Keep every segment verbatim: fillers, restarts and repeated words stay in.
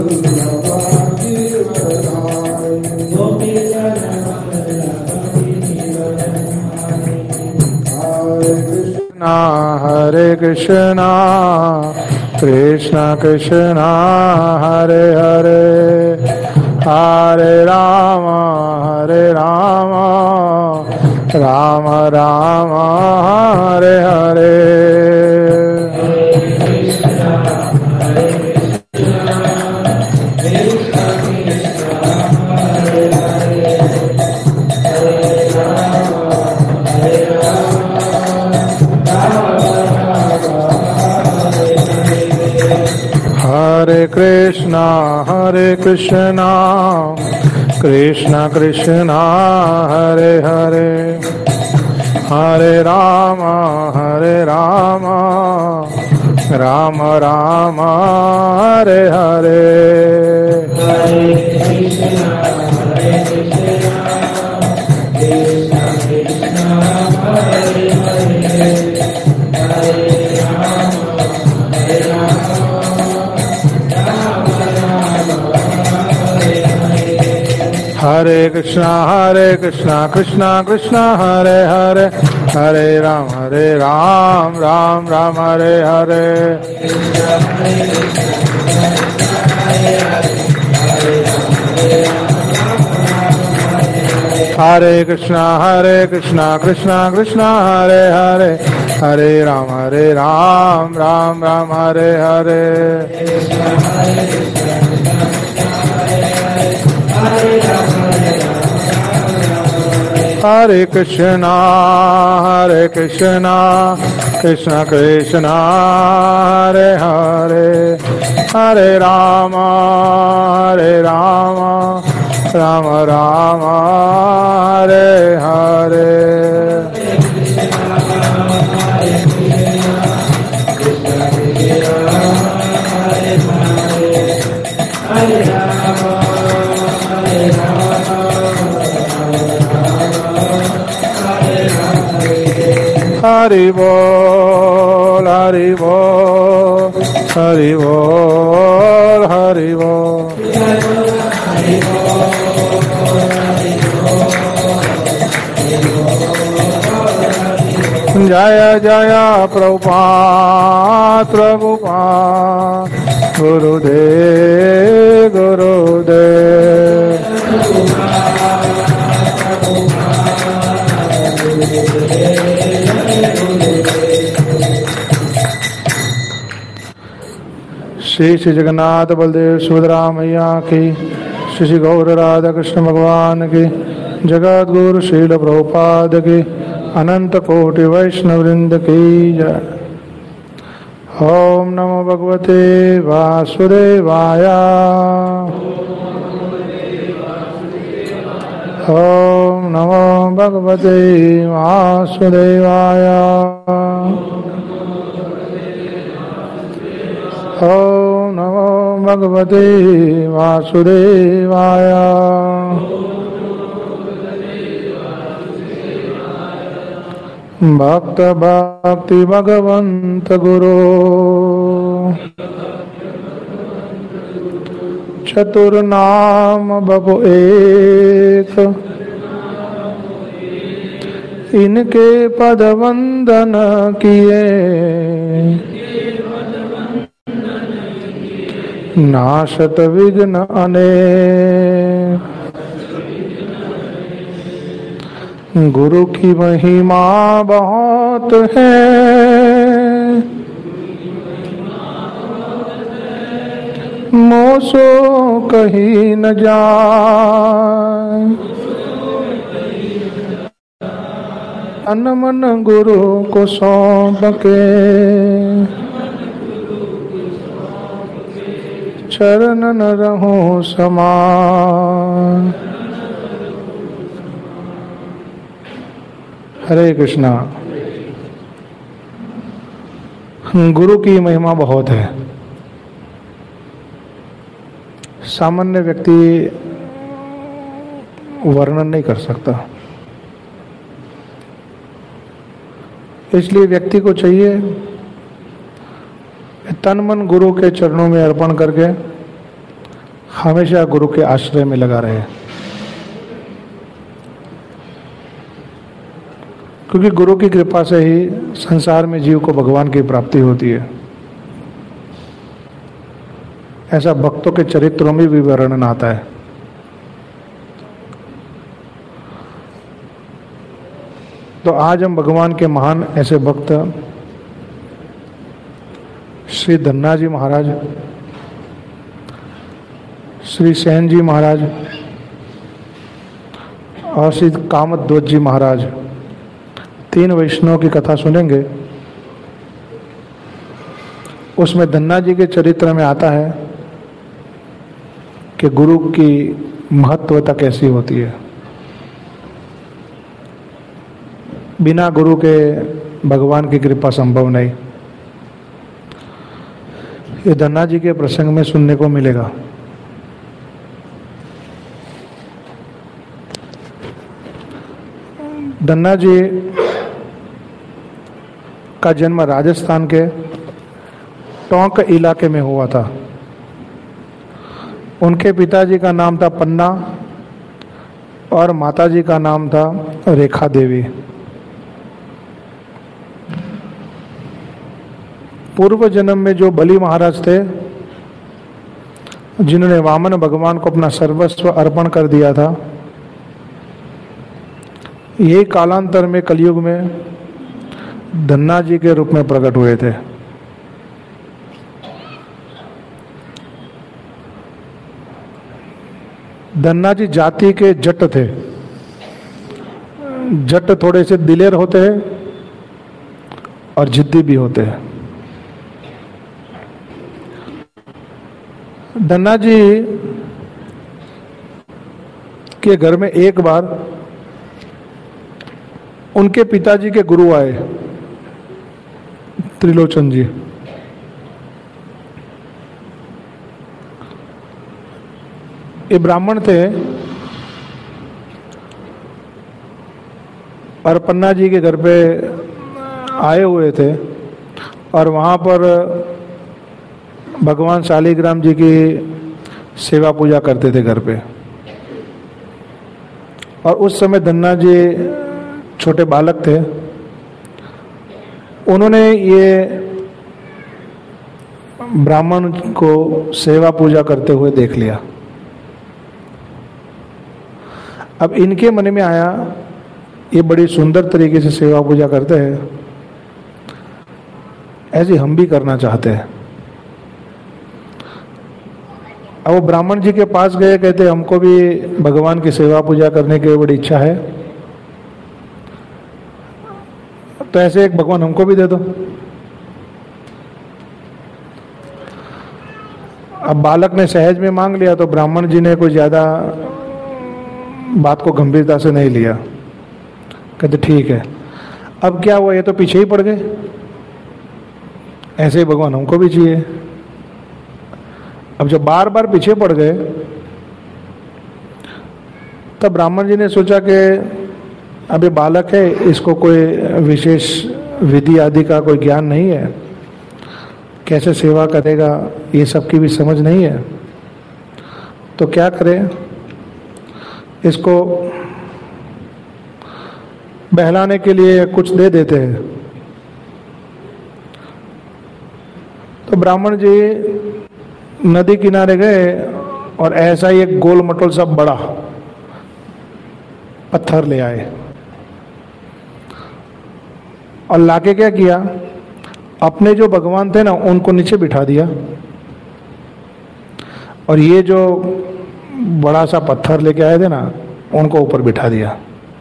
Hare Krishna, Krishna Krishna, Hare Hare, Hare Rama, Hare Rama, Rama Rama, Hare Hare. Hare Krishna, Hare Krishna, Krishna Krishna, Hare Hare, Hare Rama, Hare Rama, Rama Rama, Hare Hare. Hare Krishna, Hare Krishna, Krishna Krishna, Hare Hare, Hare Rama, Hare Rama. Hare Krishna, Hare Krishna, Krishna Krishna, Hare Hare, Hare Ram, Hare Ram, Ram Ram, Hare Hare. Hare Krishna, Hare Krishna, Krishna Krishna, Hare Hare, Hare Ram, Hare Ram, Ram Ram, Hare Hare. Hare Krishna, Hare Krishna, Krishna Krishna, Hare Hare, Hare Rama, Hare Rama, Rama Rama, Hare Hare. Hari Bol, Hari Bol, Hari Bol, Hari Bol. Jaya Jaya Prabhupada, Prabhupada, Gurudev, Gurudev. Shri Shri Jagannath Baldev Subhadra मैया की, श्री श्री गौर राधा कृष्ण भगवान की, जगत गुरु श्रील प्रभुपाद की, अनंत कोटि वैष्णव वृंद की जय। ओम नमो भगवते वासुदेवाय। ओम नमो भगवते वासुदेवाय। ओम नमो भगवते वासुदेवाय। भक्त भक्ति भगवंत गुरु, चतुर्नाम बबु एक, इनके पद वंदन किए, नाशत विघ्न अनेक। गुरु की महिमा बहुत है, मोसो कहीं न जाए। तन मन गुरु को सौंप के, चरण न रहूं समान। हरे कृष्णा। गुरु की महिमा बहुत है। सामान्य व्यक्ति वर्णन नहीं कर सकता। इसलिए व्यक्ति को चाहिए तन मन गुरु के चरणों में अर्पण करके हमेशा गुरु के आश्रय में लगा रहे, क्योंकि गुरु की कृपा से ही संसार में जीव को भगवान की प्राप्ति होती है। ऐसा भक्तों के चरित्रों में भी वर्णन आता है। तो आज हम भगवान के महान ऐसे भक्त श्री धन्ना जी महाराज, श्री सेन जी महाराज और श्री कामध्वज जी महाराज, तीन वैष्णव की कथा सुनेंगे। उसमें धन्ना जी के चरित्र में आता है कि गुरु की महत्वता कैसी होती है। बिना गुरु के भगवान की कृपा संभव नहीं। ये धन्ना जी के प्रसंग में सुनने को मिलेगा। धन्ना जी का जन्म राजस्थान के टोंक इलाके में हुआ था। उनके पिताजी का नाम था पन्ना और माताजी का नाम था रेखा देवी। पूर्व जन्म में जो बलि महाराज थे, जिन्होंने वामन भगवान को अपना सर्वस्व अर्पण कर दिया था, यही कालांतर में कलयुग में धन्ना जी के रूप में प्रकट हुए थे। धन्ना जी जाति के जट थे। जट थोड़े से दिलेर होते हैं और जिद्दी भी होते हैं। धन्ना जी के घर में एक बार उनके पिताजी के गुरु आए, त्रिलोचन जी। ये ब्राह्मण थे और पन्ना जी के घर पे आए हुए थे और वहाँ पर भगवान शालिग्राम जी की सेवा पूजा करते थे घर पे। और उस समय धन्ना जी छोटे बालक थे। उन्होंने ये ब्राह्मण को सेवा पूजा करते हुए देख लिया। अब इनके मन में आया, ये बड़ी सुंदर तरीके से सेवा पूजा करते हैं, ऐसे हम भी करना चाहते हैं। अब वो ब्राह्मण जी के पास गए, कहते हमको भी भगवान की सेवा पूजा करने की बड़ी इच्छा है, तो ऐसे एक भगवान हमको भी दे दो। अब बालक ने सहज में मांग लिया तो ब्राह्मण जी ने कोई ज्यादा बात को गंभीरता से नहीं लिया। कहते ठीक है। अब क्या हुआ, ये तो पीछे ही पड़ गए, ऐसे ही भगवान हमको भी चाहिए। अब जब बार बार पीछे पड़ गए तब ब्राह्मण जी ने सोचा कि अब ये बालक है, इसको कोई विशेष विधि आदि का कोई ज्ञान नहीं है, कैसे सेवा करेगा ये सब की भी समझ नहीं है, तो क्या करें, इसको बहलाने के लिए कुछ दे देते हैं। तो ब्राह्मण जी नदी किनारे गए और ऐसा ही एक गोल मटोल सा बड़ा पत्थर ले आए और लाके क्या किया, अपने जो भगवान थे ना उनको नीचे बिठा दिया और ये जो बड़ा सा पत्थर लेके आए थे ना उनको ऊपर बिठा दिया।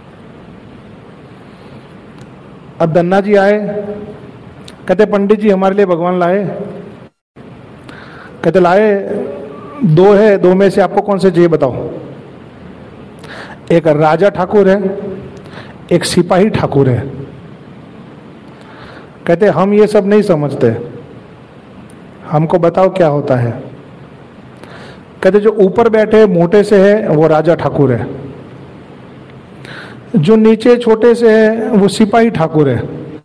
अब धन्ना जी आए, कहते पंडित जी हमारे लिए भगवान लाए। कहते लाए दो है, दो में से आपको कौन से चाहिए बताओ। एक राजा ठाकुर है, एक सिपाही ठाकुर है। कहते हम ये सब नहीं समझते, हमको बताओ क्या होता है। कहते जो ऊपर बैठे मोटे से है वो राजा ठाकुर है, जो नीचे छोटे से है वो सिपाही ठाकुर है।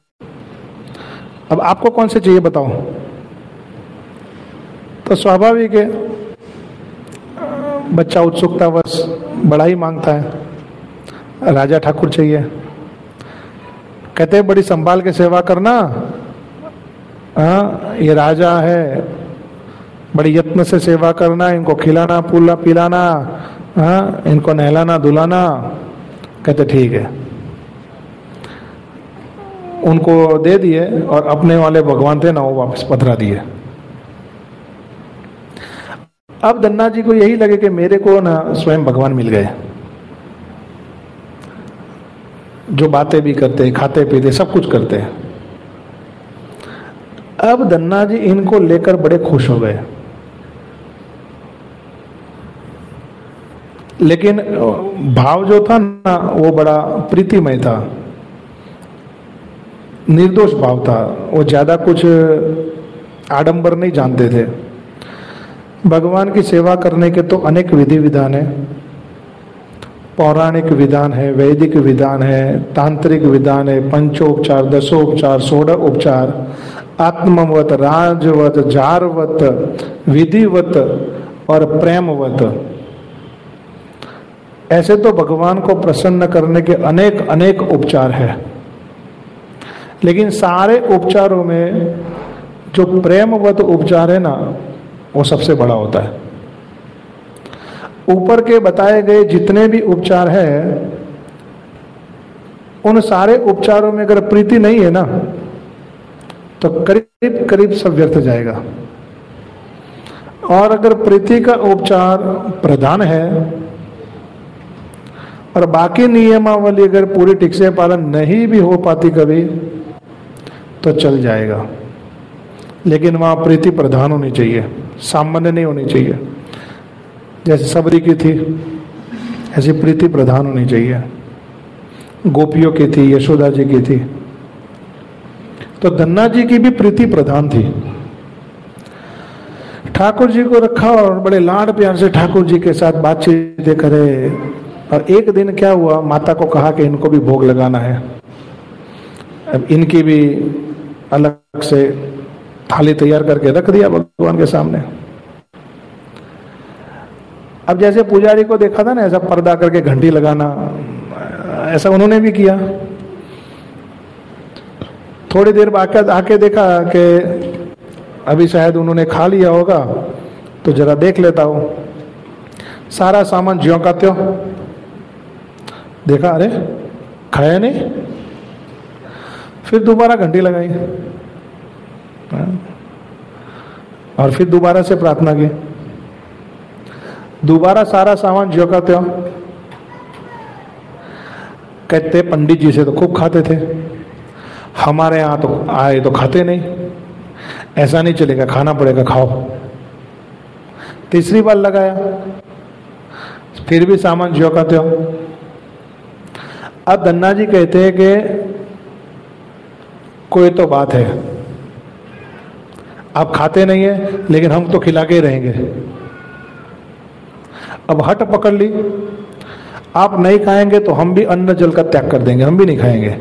अब आपको कौन से चाहिए बताओ। तो स्वाभाविक है बच्चा उत्सुकतावश बड़ा ही मांगता है, राजा ठाकुर चाहिए। कहते बड़ी संभाल के सेवा करना, हाँ ये राजा है, बड़ी यत्न से सेवा करना, इनको खिलाना पुला पिलाना, हाँ इनको नहलाना धुलाना। कहते ठीक है, उनको दे दिए और अपने वाले भगवान थे ना वो वापस पधरा दिए। अब धन्ना जी को यही लगे कि मेरे को ना स्वयं भगवान मिल गए, जो बातें भी करते, खाते पीते, सब कुछ करते हैं। अब धन्ना जी इनको लेकर बड़े खुश हो गए, लेकिन भाव जो था ना वो बड़ा प्रीतिमय था, निर्दोष भाव था। वो ज्यादा कुछ आडंबर नहीं जानते थे। भगवान की सेवा करने के तो अनेक विधि विधान है, पौराणिक विधान है, वैदिक विधान है, तांत्रिक विधान है, पंचोपचार, दसोपचार, सोलह उपचार, आत्मवत, राजवत, जारवत, विधिवत और प्रेमवत। ऐसे तो भगवान को प्रसन्न करने के अनेक अनेक उपचार है, लेकिन सारे उपचारों में जो प्रेमवत उपचार है ना वो सबसे बड़ा होता है। ऊपर के बताए गए जितने भी उपचार है उन सारे उपचारों में अगर प्रीति नहीं है ना तो करीब करीब सब व्यर्थ जाएगा। और अगर प्रीति का उपचार प्रधान है और बाकी नियमावली अगर पूरी ठीक से पालन नहीं भी हो पाती कभी तो चल जाएगा, लेकिन वहां प्रीति प्रधान होनी चाहिए, सामान्य नहीं होनी चाहिए। जैसे सबरी की थी ऐसी प्रीति प्रधान होनी चाहिए, गोपियों की थी, यशोदा जी की थी, तो धन्ना जी की भी प्रीति प्रधान थी। ठाकुर जी को रखा और बड़े लाड प्यार से ठाकुर जी के साथ बातचीत करे। और एक दिन क्या हुआ, माता को कहा कि इनको भी भोग लगाना है। अब इनकी भी अलग से थाली तैयार करके रख दिया भगवान के सामने। अब जैसे पुजारी को देखा था ना ऐसा पर्दा करके घंटी लगाना, ऐसा उन्होंने भी किया। थोड़ी देर बाद आके देखा कि अभी शायद उन्होंने खा लिया होगा, तो जरा देख लेता हूं। सारा सामान ज्यों का त्यों, देखा अरे खाया नहीं, फिर दोबारा घंटी लगाई और फिर दोबारा से प्रार्थना की, दोबारा सारा सामान ज्यों का त्यों। कहते पंडित जी से तो खूब खाते थे, हमारे यहाँ तो आए तो खाते नहीं, ऐसा नहीं चलेगा, खाना पड़ेगा, खाओ। तीसरी बार लगाया, फिर भी सामान ज्यों का त्यों। अब धन्ना जी कहते हैं कि कोई तो बात है, आप खाते नहीं है लेकिन हम तो खिला के रहेंगे। अब हट पकड़ ली, आप नहीं खाएंगे तो हम भी अन्न जल का त्याग कर देंगे, हम भी नहीं खाएंगे।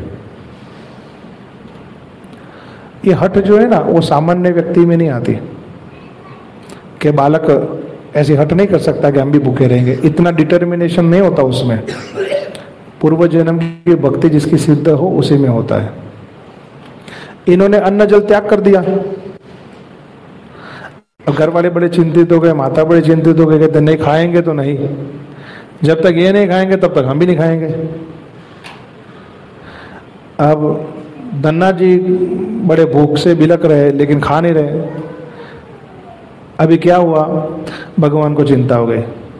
ये हट जो है ना वो सामान्य व्यक्ति में नहीं आती कि बालक ऐसी हट नहीं कर सकता कि हम भी भूखे रहेंगे, इतना डिटर्मिनेशन नहीं होता उसमें। पूर्व जन्म की भक्ति जिसकी सिद्ध हो उसी में होता है। इन्होंने अन्न जल त्याग कर दिया। घर वाले बड़े चिंतित हो गए, माता बड़े चिंतित हो गए, कहते नहीं खाएंगे तो नहीं, जब तक ये नहीं खाएंगे तब तक हम भी नहीं खाएंगे। अब धन्ना जी बड़े भूख से बिलक रहे लेकिन खा नहीं रहे। अभी क्या हुआ, भगवान को चिंता हो गई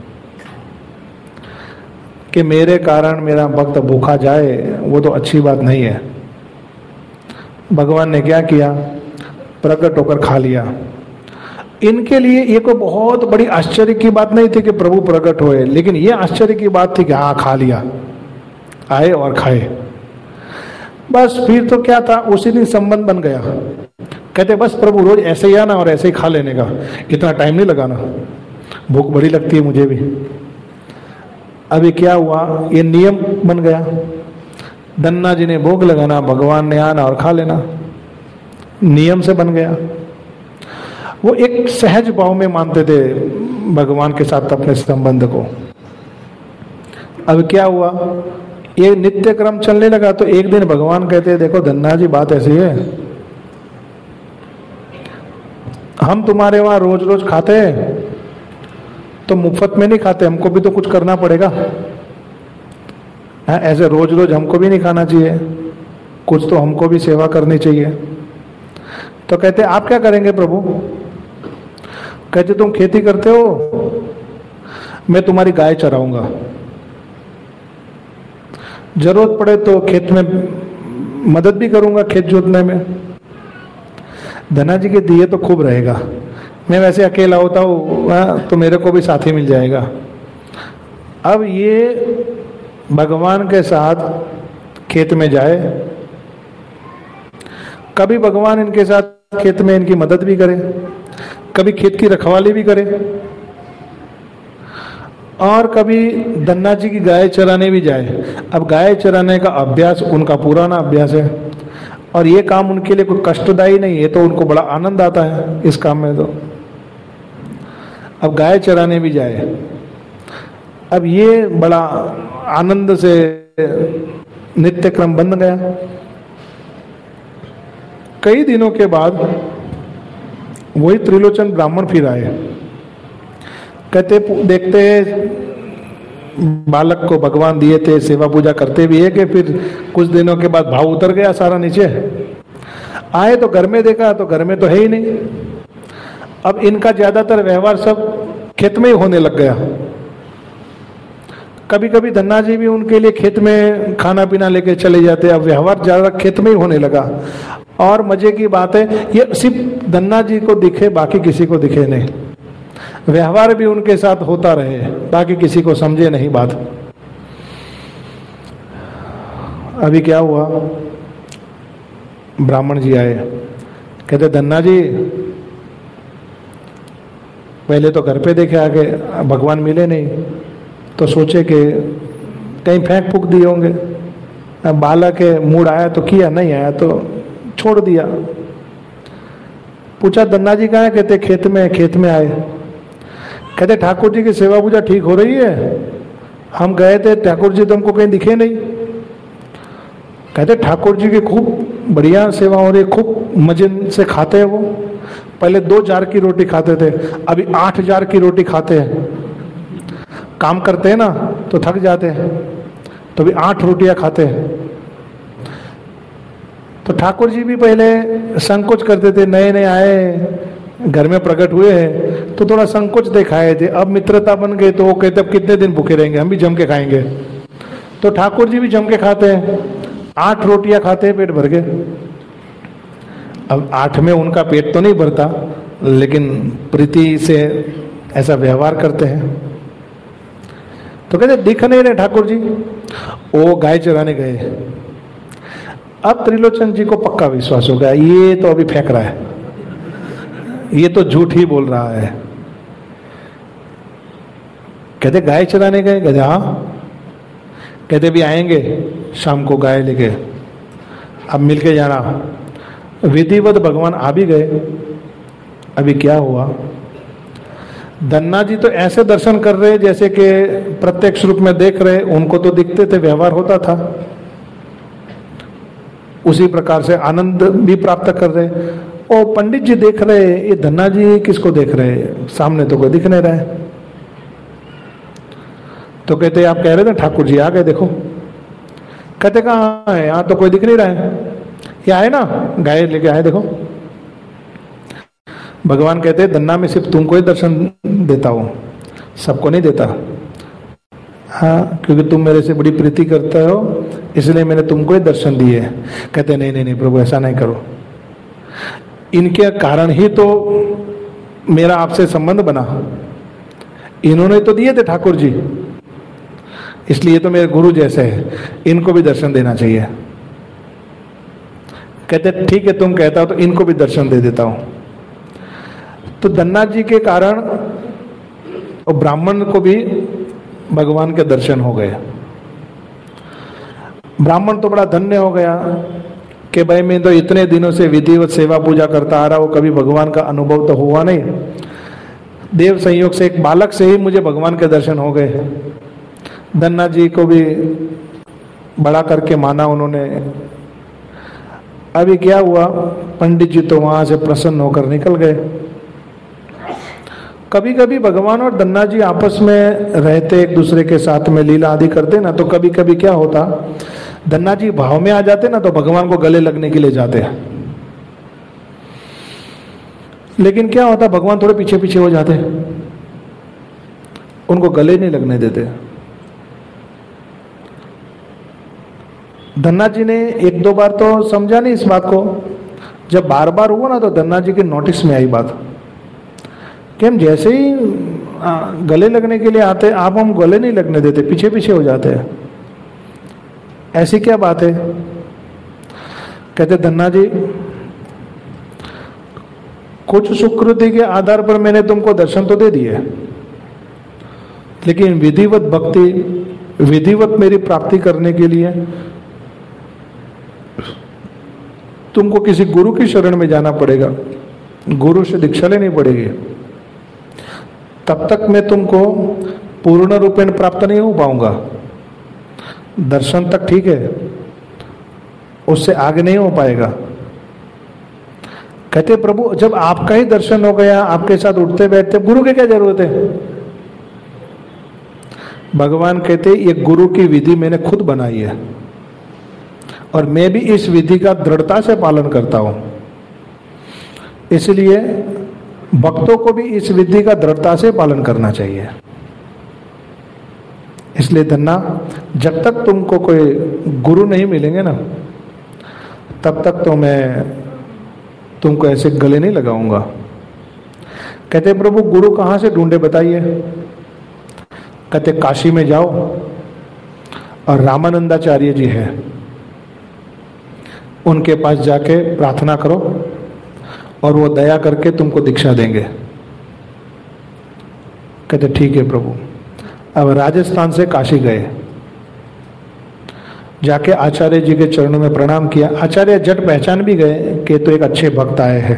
कि मेरे कारण मेरा भक्त भूखा जाए, वो तो अच्छी बात नहीं है। भगवान ने क्या किया, प्रकट होकर खा लिया। इनके लिए ये कोई बहुत बड़ी आश्चर्य की बात नहीं थी कि प्रभु प्रकट हुए, लेकिन ये आश्चर्य की बात थी कि हाँ खा लिया, आए और खाए। बस फिर तो क्या था, उसी दिन संबंध बन गया। कहते बस प्रभु रोज ऐसे ही आना और ऐसे ही खा लेने का, इतना टाइम नहीं लगाना, भूख बड़ी लगती है मुझे भी। अभी क्या हुआ, ये नियम बन गया, धन्ना जी ने भोग लगाना, भगवान ने आना और खा लेना, नियम से बन गया। वो एक सहज भाव में मानते थे, भगवान के साथ अपने संबंध को। अब क्या हुआ, ये नित्य क्रम चलने लगा तो एक दिन भगवान कहते हैं देखो धन्ना जी बात ऐसी है, हम तुम्हारे वहां रोज रोज खाते हैं तो मुफ्त में नहीं खाते, हमको भी तो कुछ करना पड़ेगा। हाँ, ऐसे रोज रोज हमको भी नहीं खाना चाहिए, कुछ तो हमको भी सेवा करनी चाहिए। तो कहते आप क्या करेंगे प्रभु? कहते तुम खेती करते हो, मैं तुम्हारी गाय चराऊंगा, जरूरत पड़े तो खेत में मदद भी करूंगा खेत जोतने में। धना जी के दिए तो खूब रहेगा, मैं वैसे अकेला होता हूँ तो मेरे को भी साथी मिल जाएगा। अब ये भगवान के साथ खेत में जाए, कभी भगवान इनके साथ खेत में इनकी मदद भी करे, कभी खेत की रखवाली भी करे, और कभी धन्ना जी की गाय चराने भी जाए। अब गाय चराने का अभ्यास उनका पुराना अभ्यास है और ये काम उनके लिए कोई कष्टदायी नहीं है, तो उनको बड़ा आनंद आता है इस काम में। तो अब गाय चराने भी जाए, अब ये बड़ा आनंद से नित्य क्रम बन गया। कई दिनों के बाद वही त्रिलोचन ब्राह्मण फिर आए, कहते देखते बालक को भगवान दिए थे, सेवा पूजा करते भी है कि फिर कुछ दिनों के बाद भाव उतर गया सारा नीचे। आए तो घर में देखा तो घर में तो है ही नहीं। अब इनका ज्यादातर व्यवहार सब खेत में ही होने लग गया। कभी कभी धन्ना जी भी उनके लिए खेत में खाना पीना लेके चले जाते, अब व्यवहार ज्यादा खेत में ही होने लगा। और मजे की बात है, ये सिर्फ धन्ना जी को दिखे, बाकी किसी को दिखे नहीं। व्यवहार भी उनके साथ होता रहे, बाकी किसी को समझे नहीं बात। अभी क्या हुआ, ब्राह्मण जी आए, कहते धन्ना जी पहले तो घर पे देखे, आगे भगवान मिले नहीं तो सोचे कि कहीं फेंक फूक दिए होंगे। बालक है, मूड आया तो किया, नहीं आया तो छोड़ दिया। पूछा धन्ना जी कहाँ है? कहते खेत में। खेत में आए, कहते ठाकुर जी की सेवा पूजा ठीक हो रही है? हम गए थे, ठाकुर जी तो हमको कहीं दिखे नहीं। कहते ठाकुर जी की खूब बढ़िया सेवा हो रही है, खूब मजे से खाते हैं वो। पहले दो जार की रोटी खाते थे, अभी आठ जार की रोटी खाते हैं। काम करते हैं ना तो थक जाते हैं, तो भी आठ रोटियां खाते हैं। तो ठाकुर जी भी पहले संकोच करते थे, नए नए आए घर में प्रकट हुए हैं तो थोड़ा संकोच दिखाए थे। अब मित्रता बन गई तो वो कहते अब कितने दिन भूखे रहेंगे, हम भी जम के खाएंगे। तो ठाकुर जी भी जम के खाते हैं, आठ रोटियां खाते हैं पेट भर के। अब आठ में उनका पेट तो नहीं भरता, लेकिन प्रीति से ऐसा व्यवहार करते हैं। तो कहते दिख नहीं रहे ठाकुर जी, वो गाय चराने गए। अब त्रिलोचन जी को पक्का विश्वास हो गया, ये तो अभी फेंक रहा है, ये तो झूठ ही बोल रहा है। कहते गाय चराने गए? कहते हाँ। कहते भी आएंगे शाम को गाय लेके, अब मिलके जाना। विधिवत भगवान आ भी गए। अभी क्या हुआ, धन्ना जी तो ऐसे दर्शन कर रहे जैसे कि प्रत्यक्ष रूप में देख रहे, उनको तो दिखते थे, व्यवहार होता था। उसी प्रकार से आनंद भी प्राप्त कर रहे। और पंडित जी देख रहे, ये धन्ना जी किसको देख रहे, सामने तो कोई दिख नहीं रहा है। तो कहते आप कह रहे थे ठाकुर जी आ गए देखो। कहते कहाँ है, यहाँ तो कोई दिख नहीं रहा है। ये आए ना, गाय लेके आए देखो। भगवान कहते धन्ना में सिर्फ तुमको ही दर्शन देता हूं, सबको नहीं देता। हाँ, क्योंकि तुम मेरे से बड़ी प्रीति करते हो, इसलिए मैंने तुमको ही दर्शन दिए। कहते नहीं नहीं नहीं प्रभु, ऐसा नहीं करो। इनके कारण ही तो मेरा आपसे संबंध बना, इन्होंने तो दिए थे ठाकुर जी, इसलिए तो मेरे गुरु जैसे है, इनको भी दर्शन देना चाहिए। कहते ठीक है तुम कहता हो तो इनको भी दर्शन दे देता हूं। तो धन्ना जी के कारण और ब्राह्मण को भी भगवान के दर्शन हो गए। ब्राह्मण तो बड़ा धन्य हो गया कि भाई मैं तो इतने दिनों से विधिवत सेवा पूजा करता आ रहा हूं, कभी भगवान का अनुभव तो हुआ नहीं। देव संयोग से एक बालक से ही मुझे भगवान के दर्शन हो गए। धन्ना जी को भी बड़ा करके माना उन्होंने। अभी क्या हुआ, पंडित जी तो वहां से प्रसन्न होकर निकल गए। कभी कभी भगवान और धन्ना जी आपस में रहते, एक दूसरे के साथ में लीला आदि करते ना, तो कभी कभी क्या होता, धन्ना जी भाव में आ जाते ना तो भगवान को गले लगने के लिए जाते हैं। लेकिन क्या होता, भगवान थोड़े पीछे पीछे हो जाते, उनको गले नहीं लगने देते। धन्ना जी ने एक दो बार तो समझा नहीं इस बात को। जब बार बार हुआ ना तो धन्ना जी के नोटिस में आई बात कि हम जैसे ही गले लगने के लिए आते, आप हम गले नहीं लगने देते, पीछे पीछे हो जाते हैं। ऐसी क्या बात है? कहते धन्ना जी, कुछ सुकृति के आधार पर मैंने तुमको दर्शन तो दे दिए, लेकिन विधिवत भक्ति, विधिवत मेरी प्राप्ति करने के लिए तुमको किसी गुरु की शरण में जाना पड़ेगा, गुरु से दीक्षा लेनी पड़ेगी। तब तक मैं तुमको पूर्ण रूपेण प्राप्त नहीं हो पाऊंगा। दर्शन तक ठीक है, उससे आगे नहीं हो पाएगा। कहते प्रभु, जब आपका ही दर्शन हो गया, आपके साथ उठते बैठते, गुरु की क्या जरूरत है? भगवान कहते ये गुरु की विधि मैंने खुद बनाई है और मैं भी इस विधि का दृढ़ता से पालन करता हूं, इसलिए भक्तों को भी इस विधि का दृढ़ता से पालन करना चाहिए। इसलिए धन्ना, जब तक तुमको कोई गुरु नहीं मिलेंगे ना, तब तक तो मैं तुमको ऐसे गले नहीं लगाऊंगा। कहते प्रभु, गुरु कहां से ढूंढे बताइए? कहते काशी में जाओ और रामानंदाचार्य जी हैं, उनके पास जाके प्रार्थना करो और वो दया करके तुमको दीक्षा देंगे। कहते ठीक है प्रभु। अब राजस्थान से काशी गए, जाके आचार्य जी के चरणों में प्रणाम किया। आचार्य झट पहचान भी गए कि तो एक अच्छे भक्त आए हैं।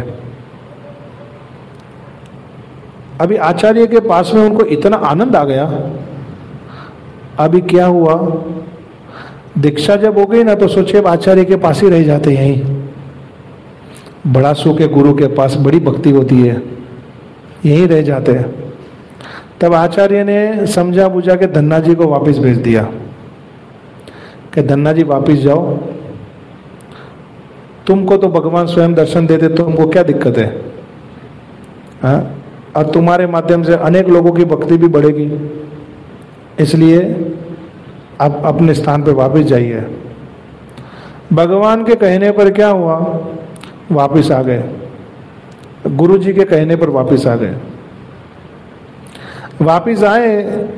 अभी आचार्य के पास में उनको इतना आनंद आ गया। अभी क्या हुआ, दीक्षा जब हो गई ना तो सोचे अब आचार्य के पास ही रह जाते, यहीं बड़ा सो के गुरु के पास बड़ी भक्ति होती है, यहीं रह जाते हैं। तब आचार्य ने समझा बुझा के धन्ना जी को वापस भेज दिया कि धन्ना जी वापस जाओ, तुमको तो भगवान स्वयं दर्शन देते, तुमको क्या दिक्कत है? हाँ, और तुम्हारे माध्यम से अनेक लोगों की भक्ति भी बढ़ेगी, इसलिए आप अपने स्थान पर वापस जाइए। भगवान के कहने पर क्या हुआ, वापस आ गए। गुरु जी के कहने पर वापस आ गए। वापस आए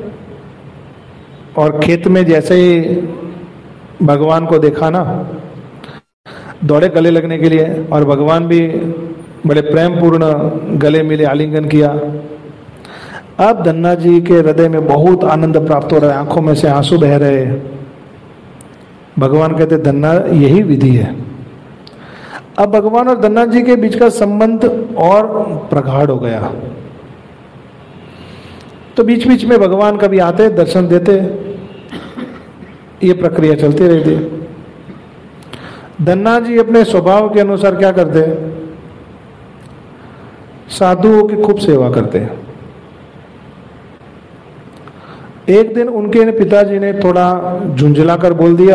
और खेत में जैसे ही भगवान को देखा ना, दौड़े गले लगने के लिए, और भगवान भी बड़े प्रेम पूर्ण गले मिले, आलिंगन किया। अब धन्ना जी के हृदय में बहुत आनंद प्राप्त हो रहा है, आंखों में से आंसू बह रहे। भगवान कहते धन्ना, यही विधि है। अब भगवान और धन्ना जी के बीच का संबंध और प्रगाढ़ हो गया। तो बीच बीच में भगवान कभी आते, दर्शन देते, ये प्रक्रिया चलती रहती। धन्ना जी अपने स्वभाव के अनुसार क्या करते, साधुओं की खूब सेवा करते। एक दिन उनके पिताजी ने थोड़ा झुंझला कर बोल दिया,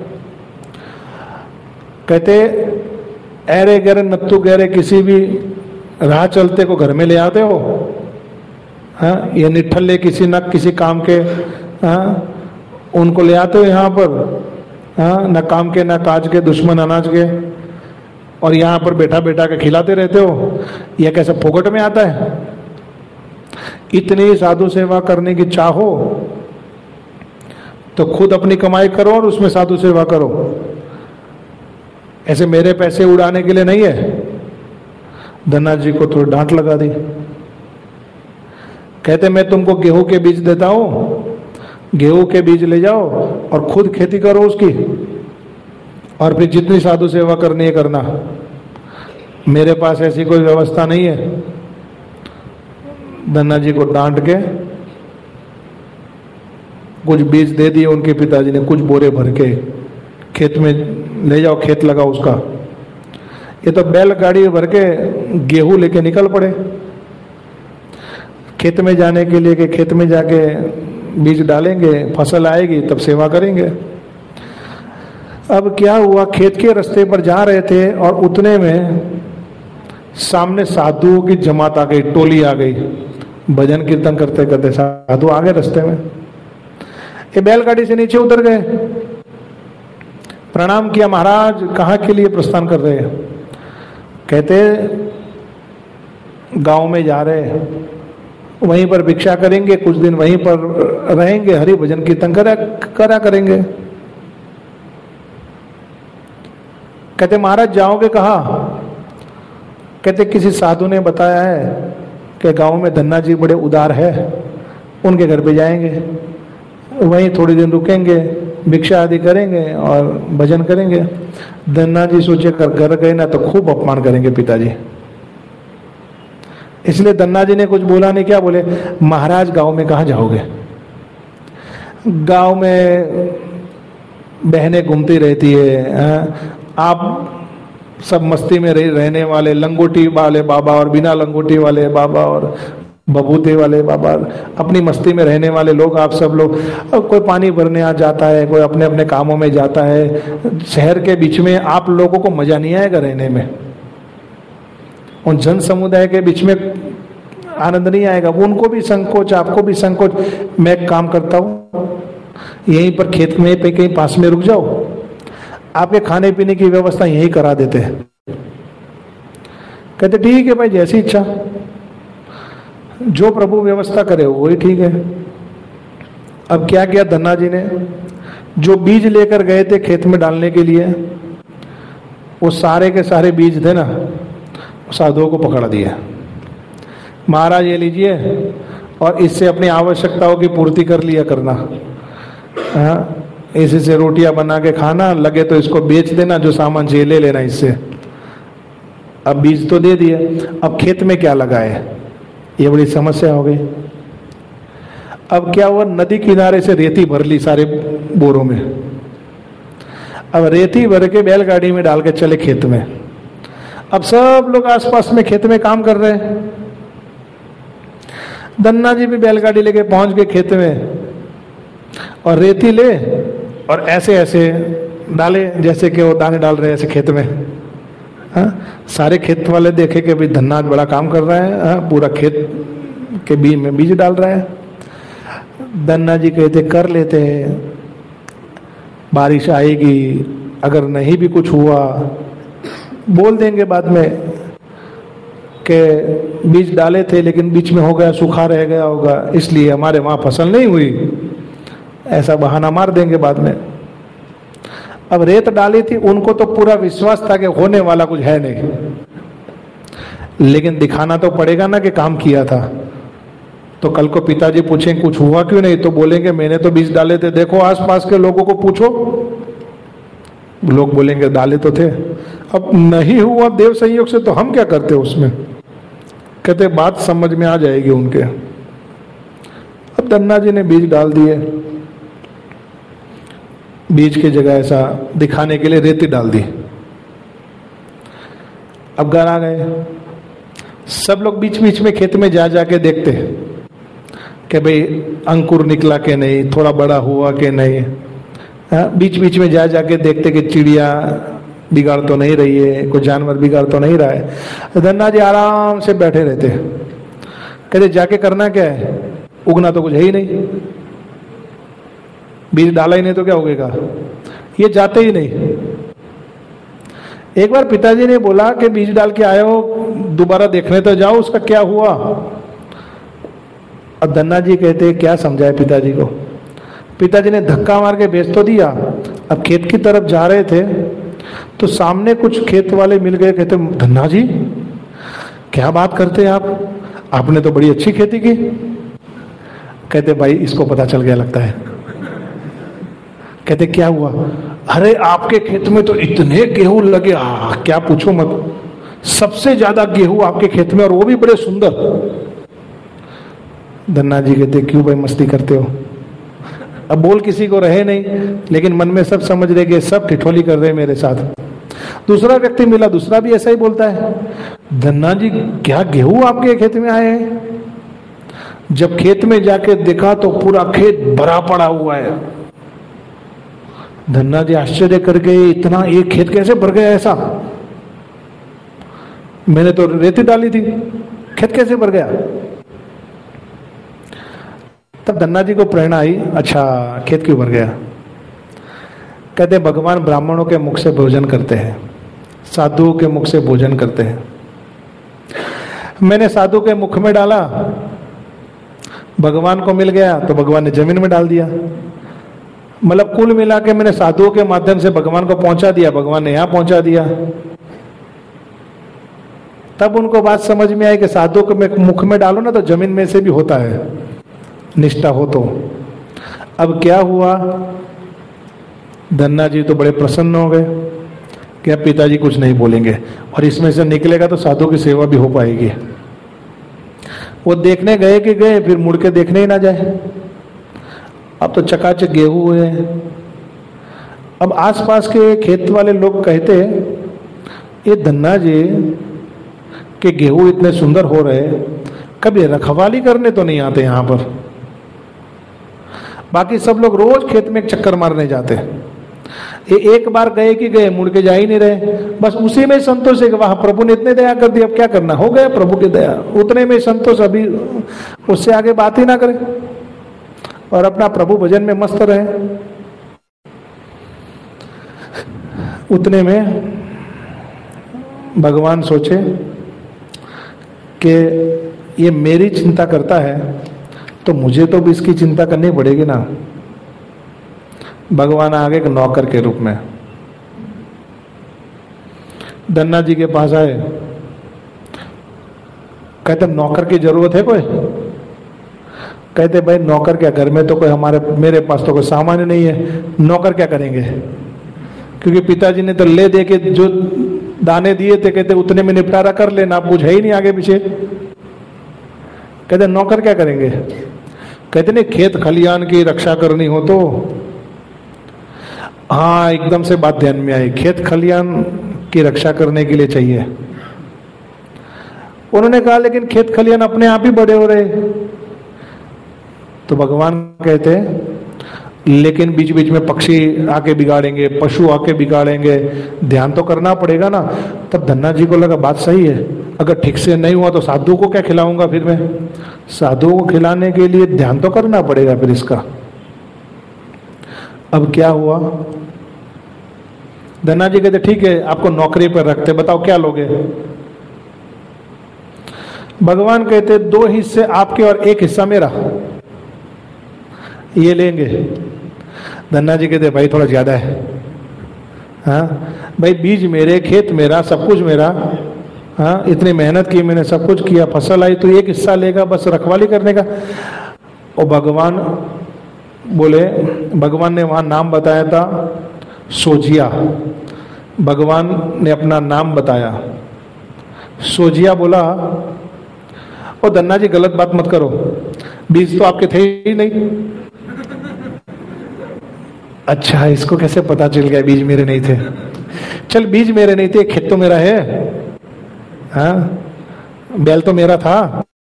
कहते अरे गहरे नत्तू गहरे किसी भी राह चलते को घर में ले आते हो, हाँ, ये निठल्ले किसी न किसी काम के, हाँ, उनको ले आते हो यहाँ पर, हाँ, न काम के न काज के, दुश्मन अनाज के, और यहाँ पर बैठा बैठा के खिलाते रहते हो। यह कैसे फोकट में आता है? इतनी साधु सेवा करने की चाहो तो खुद अपनी कमाई करो और उसमें साधु सेवा करो, ऐसे मेरे पैसे उड़ाने के लिए नहीं है। धन्ना जी को थोड़ी डांट लगा दी। कहते मैं तुमको गेहूं के बीज देता हूं, गेहूं के बीज ले जाओ और खुद खेती करो उसकी, और फिर जितनी साधु सेवा करनी है करना, मेरे पास ऐसी कोई व्यवस्था नहीं है। धन्ना जी को डांट के कुछ बीज दे दिए उनके पिताजी ने, कुछ बोरे भर के, खेत में ले जाओ, खेत लगाओ उसका। ये तो बैलगाड़ी भर के गेहूं लेके निकल पड़े खेत में जाने के लिए, कि खेत में जाके बीज डालेंगे, फसल आएगी तब सेवा करेंगे। अब क्या हुआ, खेत के रास्ते पर जा रहे थे और उतने में सामने साधुओं की जमात आ गई, टोली आ गई, भजन कीर्तन करते करते साधु आ गए रास्ते में। ये बैलगाड़ी से नीचे उतर गए, प्रणाम किया, महाराज कहाँ के लिए प्रस्थान कर रहे हैं? कहते गांव में जा रहे हैं, वहीं पर भिक्षा करेंगे, कुछ दिन वहीं पर रहेंगे, हरि भजन कीर्तन करा करा करेंगे। कहते महाराज जाओगे कहाँ? कहते किसी साधु ने बताया है कि गांव में धन्ना जी बड़े उदार है, उनके घर पे जाएंगे, वहीं थोड़ी दिन रुकेंगे, भिक्षा आदि करेंगे और भजन करेंगे। धन्ना जी सोचे कर घर गए ना तो खूब अपमान करेंगे पिताजी, इसलिए धन्ना जी ने कुछ बोला नहीं। क्या बोले? महाराज गांव में कहाँ जाओगे? गांव में बहनें घूमती रहती है, आप सब मस्ती में रह, रहने वाले लंगोटी वाले बाबा और बिना लंगोटी वाले बाबा और बबूते वाले बाबा, अपनी मस्ती में रहने वाले लोग, आप सब लोग, कोई पानी भरने आ जाता है, कोई अपने अपने कामों में जाता है। शहर के बीच में आप लोगों को मजा नहीं आएगा रहने में, उन जन समुदाय के बीच में आनंद नहीं आएगा। उनको भी संकोच, आपको भी संकोच। मैं एक काम करता हूँ, यहीं पर खेत में पे कहीं पास में रुक जाओ, आपके खाने पीने की व्यवस्था यही करा देते हैं। कहते ठीक है भाई, जैसी इच्छा, जो प्रभु व्यवस्था करे वही ठीक है। अब क्या किया धन्ना जी ने, जो बीज लेकर गए थे खेत में डालने के लिए, वो सारे के सारे बीज थे ना, साधुओं को पकड़ दिया। महाराज ये लीजिए और इससे अपनी आवश्यकताओं की पूर्ति कर लिया करना, हाँ, इसी से रोटियां बना के खाना, लगे तो इसको बेच देना, जो सामान चाहिए ले लेना इससे। अब बीज तो दे दिए, अब खेत में क्या लगाए, ये बड़ी समस्या हो गई। अब क्या हुआ, नदी किनारे से रेती भर ली सारे बोरों में। अब रेती भर के बैलगाड़ी में डाल के चले खेत में। अब सब लोग आसपास में खेत में काम कर रहे हैं। धन्ना जी भी बैलगाड़ी लेके पहुंच गए खेत में और रेती ले और ऐसे ऐसे डाले जैसे कि वो दाने डाल रहे हैं ऐसे खेत में। हाँ, सारे खेत वाले देखे कि भाई धन्ना बड़ा काम कर रहा है, हाँ, पूरा खेत के बीज में बीज डाल रहा है। धन्ना जी कहते कर लेते हैं, बारिश आएगी, अगर नहीं भी कुछ हुआ बोल देंगे बाद में कि बीज डाले थे लेकिन बीच में हो गया, सूखा रह गया होगा, इसलिए हमारे वहां फसल नहीं हुई, ऐसा बहाना मार देंगे बाद में। अब रेत डाली थी, उनको तो पूरा विश्वास था कि होने वाला कुछ है नहीं, लेकिन दिखाना तो पड़ेगा ना कि काम किया था। तो कल को पिताजी पूछें कुछ हुआ क्यों नहीं, तो बोलेंगे मैंने तो बीज डाले थे, देखो आसपास के लोगों को पूछो, लोग बोलेंगे डाले तो थे। अब नहीं हुआ देव संयोग से, तो हम क्या करते उसमें? कहते बात समझ में आ जाएगी उनके। अब धन्ना जी ने बीज डाल दिए, बीज की जगह ऐसा दिखाने के लिए रेती डाल दी। अब घर आ गए, सब लोग बीच बीच में खेत में जा जाके देखते कि भाई अंकुर निकला कि नहीं, थोड़ा बड़ा हुआ कि नहीं। बीच बीच में जा जाके देखते कि चिड़िया बिगाड़ तो नहीं रही है, कोई जानवर बिगाड़ तो नहीं रहा है। धन्ना जी आराम से बैठे रहते, कहते जाके करना क्या है, उगना तो कुछ है ही नहीं, बीज डाला ही नहीं तो क्या उगेगा, ये जाते ही नहीं। एक बार पिताजी ने बोला कि बीज डाल के आए हो, दोबारा देखने तो जाओ उसका क्या हुआ। अब धन्ना जी कहते क्या समझाए पिताजी को। पिताजी ने धक्का मार के भेज तो दिया। अब खेत की तरफ जा रहे थे तो सामने कुछ खेत वाले मिल गए, कहते धन्ना जी क्या बात करते हैं आप, आपने तो बड़ी अच्छी खेती की। कहते भाई इसको पता चल गया लगता है। कहते क्या हुआ? अरे आपके खेत में तो इतने गेहूं लगे, आ, क्या पूछो मत, सबसे ज्यादा गेहूं आपके खेत में, और वो भी बड़े सुंदर। धन्ना जी कहते क्यों भाई मस्ती करते हो? अब बोल किसी को रहे नहीं, लेकिन मन में सब समझ रहे कि सब ठिठोली कर रहे हैं मेरे साथ। दूसरा व्यक्ति मिला, दूसरा भी ऐसा ही बोलता है, धन्ना जी क्या गेहूं आपके खेत में आए हैं? जब खेत में जाके देखा तो पूरा खेत भरा पड़ा हुआ है। धन्ना जी आश्चर्य कर गए, इतना एक खेत कैसे भर गया ऐसा? मैंने तो रेती डाली थी, खेत कैसे भर गया? तब धन्ना जी को प्रेरणा आई, अच्छा खेत क्यों भर गया? कहते भगवान ब्राह्मणों के मुख से भोजन करते हैं, साधुओं के मुख से भोजन करते हैं। मैंने साधु के मुख में डाला, भगवान को मिल गया तो भगवान ने जमीन में डाल दिया। मतलब कुल मिला के मैंने साधुओं के माध्यम से भगवान को पहुंचा दिया, भगवान ने यहां पहुंचा दिया। तब उनको बात समझ में आई कि साधु के मुख में डालो ना तो जमीन में से भी होता है, निष्ठा हो तो। अब क्या हुआ, धन्ना जी तो बड़े प्रसन्न हो गए कि अब पिताजी कुछ नहीं बोलेंगे और इसमें से निकलेगा तो साधु की सेवा भी हो पाएगी। वो देखने गए कि गए, फिर मुड़ के देखने ही ना जाए। अब तो चकाचक गेहूं हुए। अब आसपास के खेत वाले लोग कहते ये धन्ना जी के गेहूं इतने सुंदर हो रहे, कभी रखवाली करने तो नहीं आते यहाँ पर। बाकी सब लोग रोज खेत में एक चक्कर मारने जाते, ये एक बार गए कि गए, मुड़ के जा ही नहीं रहे। बस उसी में संतोष है कि वाह प्रभु ने इतने दया कर दी, अब क्या करना, हो गया प्रभु की दया, उतने में संतोष, अभी उससे आगे बात ही ना करें और अपना प्रभु भजन में मस्त रहे। उतने में भगवान सोचे कि ये मेरी चिंता करता है तो मुझे तो भी इसकी चिंता करनी पड़ेगी ना। भगवान आगे एक नौकर के रूप में धन्ना जी के पास आए, कहते नौकर की जरूरत है कोई? कहते भाई नौकर क्या, घर में तो कोई हमारे मेरे पास तो कोई सामान नहीं है, नौकर क्या करेंगे? क्योंकि पिताजी ने तो ले दे के जो दाने दिए थे, कहते उतने में निपटारा कर लेना, आप बुझे ही नहीं आगे पीछे। कहते नौकर क्या करेंगे? कहते नहीं खेत खलियान की रक्षा करनी हो तो। हाँ एकदम से बात ध्यान में आई, खेत खलियान की रक्षा करने के लिए चाहिए। उन्होंने कहा लेकिन खेत खलियान अपने आप ही बड़े हो रहे। तो भगवान कहते लेकिन बीच बीच में पक्षी आके बिगाड़ेंगे, पशु आके बिगाड़ेंगे, ध्यान तो करना पड़ेगा ना। तब धन्ना जी को लगा बात सही है, अगर ठीक से नहीं हुआ तो साधु को क्या खिलाऊंगा? फिर मैं साधु को खिलाने के लिए ध्यान तो करना पड़ेगा फिर इसका। अब क्या हुआ, धन्ना जी कहते ठीक है आपको नौकरी पर रखते, बताओ क्या लोगे? भगवान कहते दो हिस्से आपके और एक हिस्सा मेरा, ये लेंगे। धन्ना जी कहते भाई थोड़ा ज्यादा है। हाँ भाई बीज मेरे, खेत मेरा, सब कुछ मेरा, हाँ इतनी मेहनत की मैंने, सब कुछ किया, फसल आई तो एक हिस्सा लेगा बस रखवाली करने का। और भगवान बोले, भगवान ने वहां नाम बताया था सोजिया, भगवान ने अपना नाम बताया सोजिया। बोला और धन्ना जी गलत बात मत करो, बीज तो आपके थे ही नहीं। अच्छा इसको कैसे पता चल गया बीज मेरे नहीं थे? चल बीज मेरे नहीं थे, खेत तो मेरा है, हाँ बैल तो मेरा था,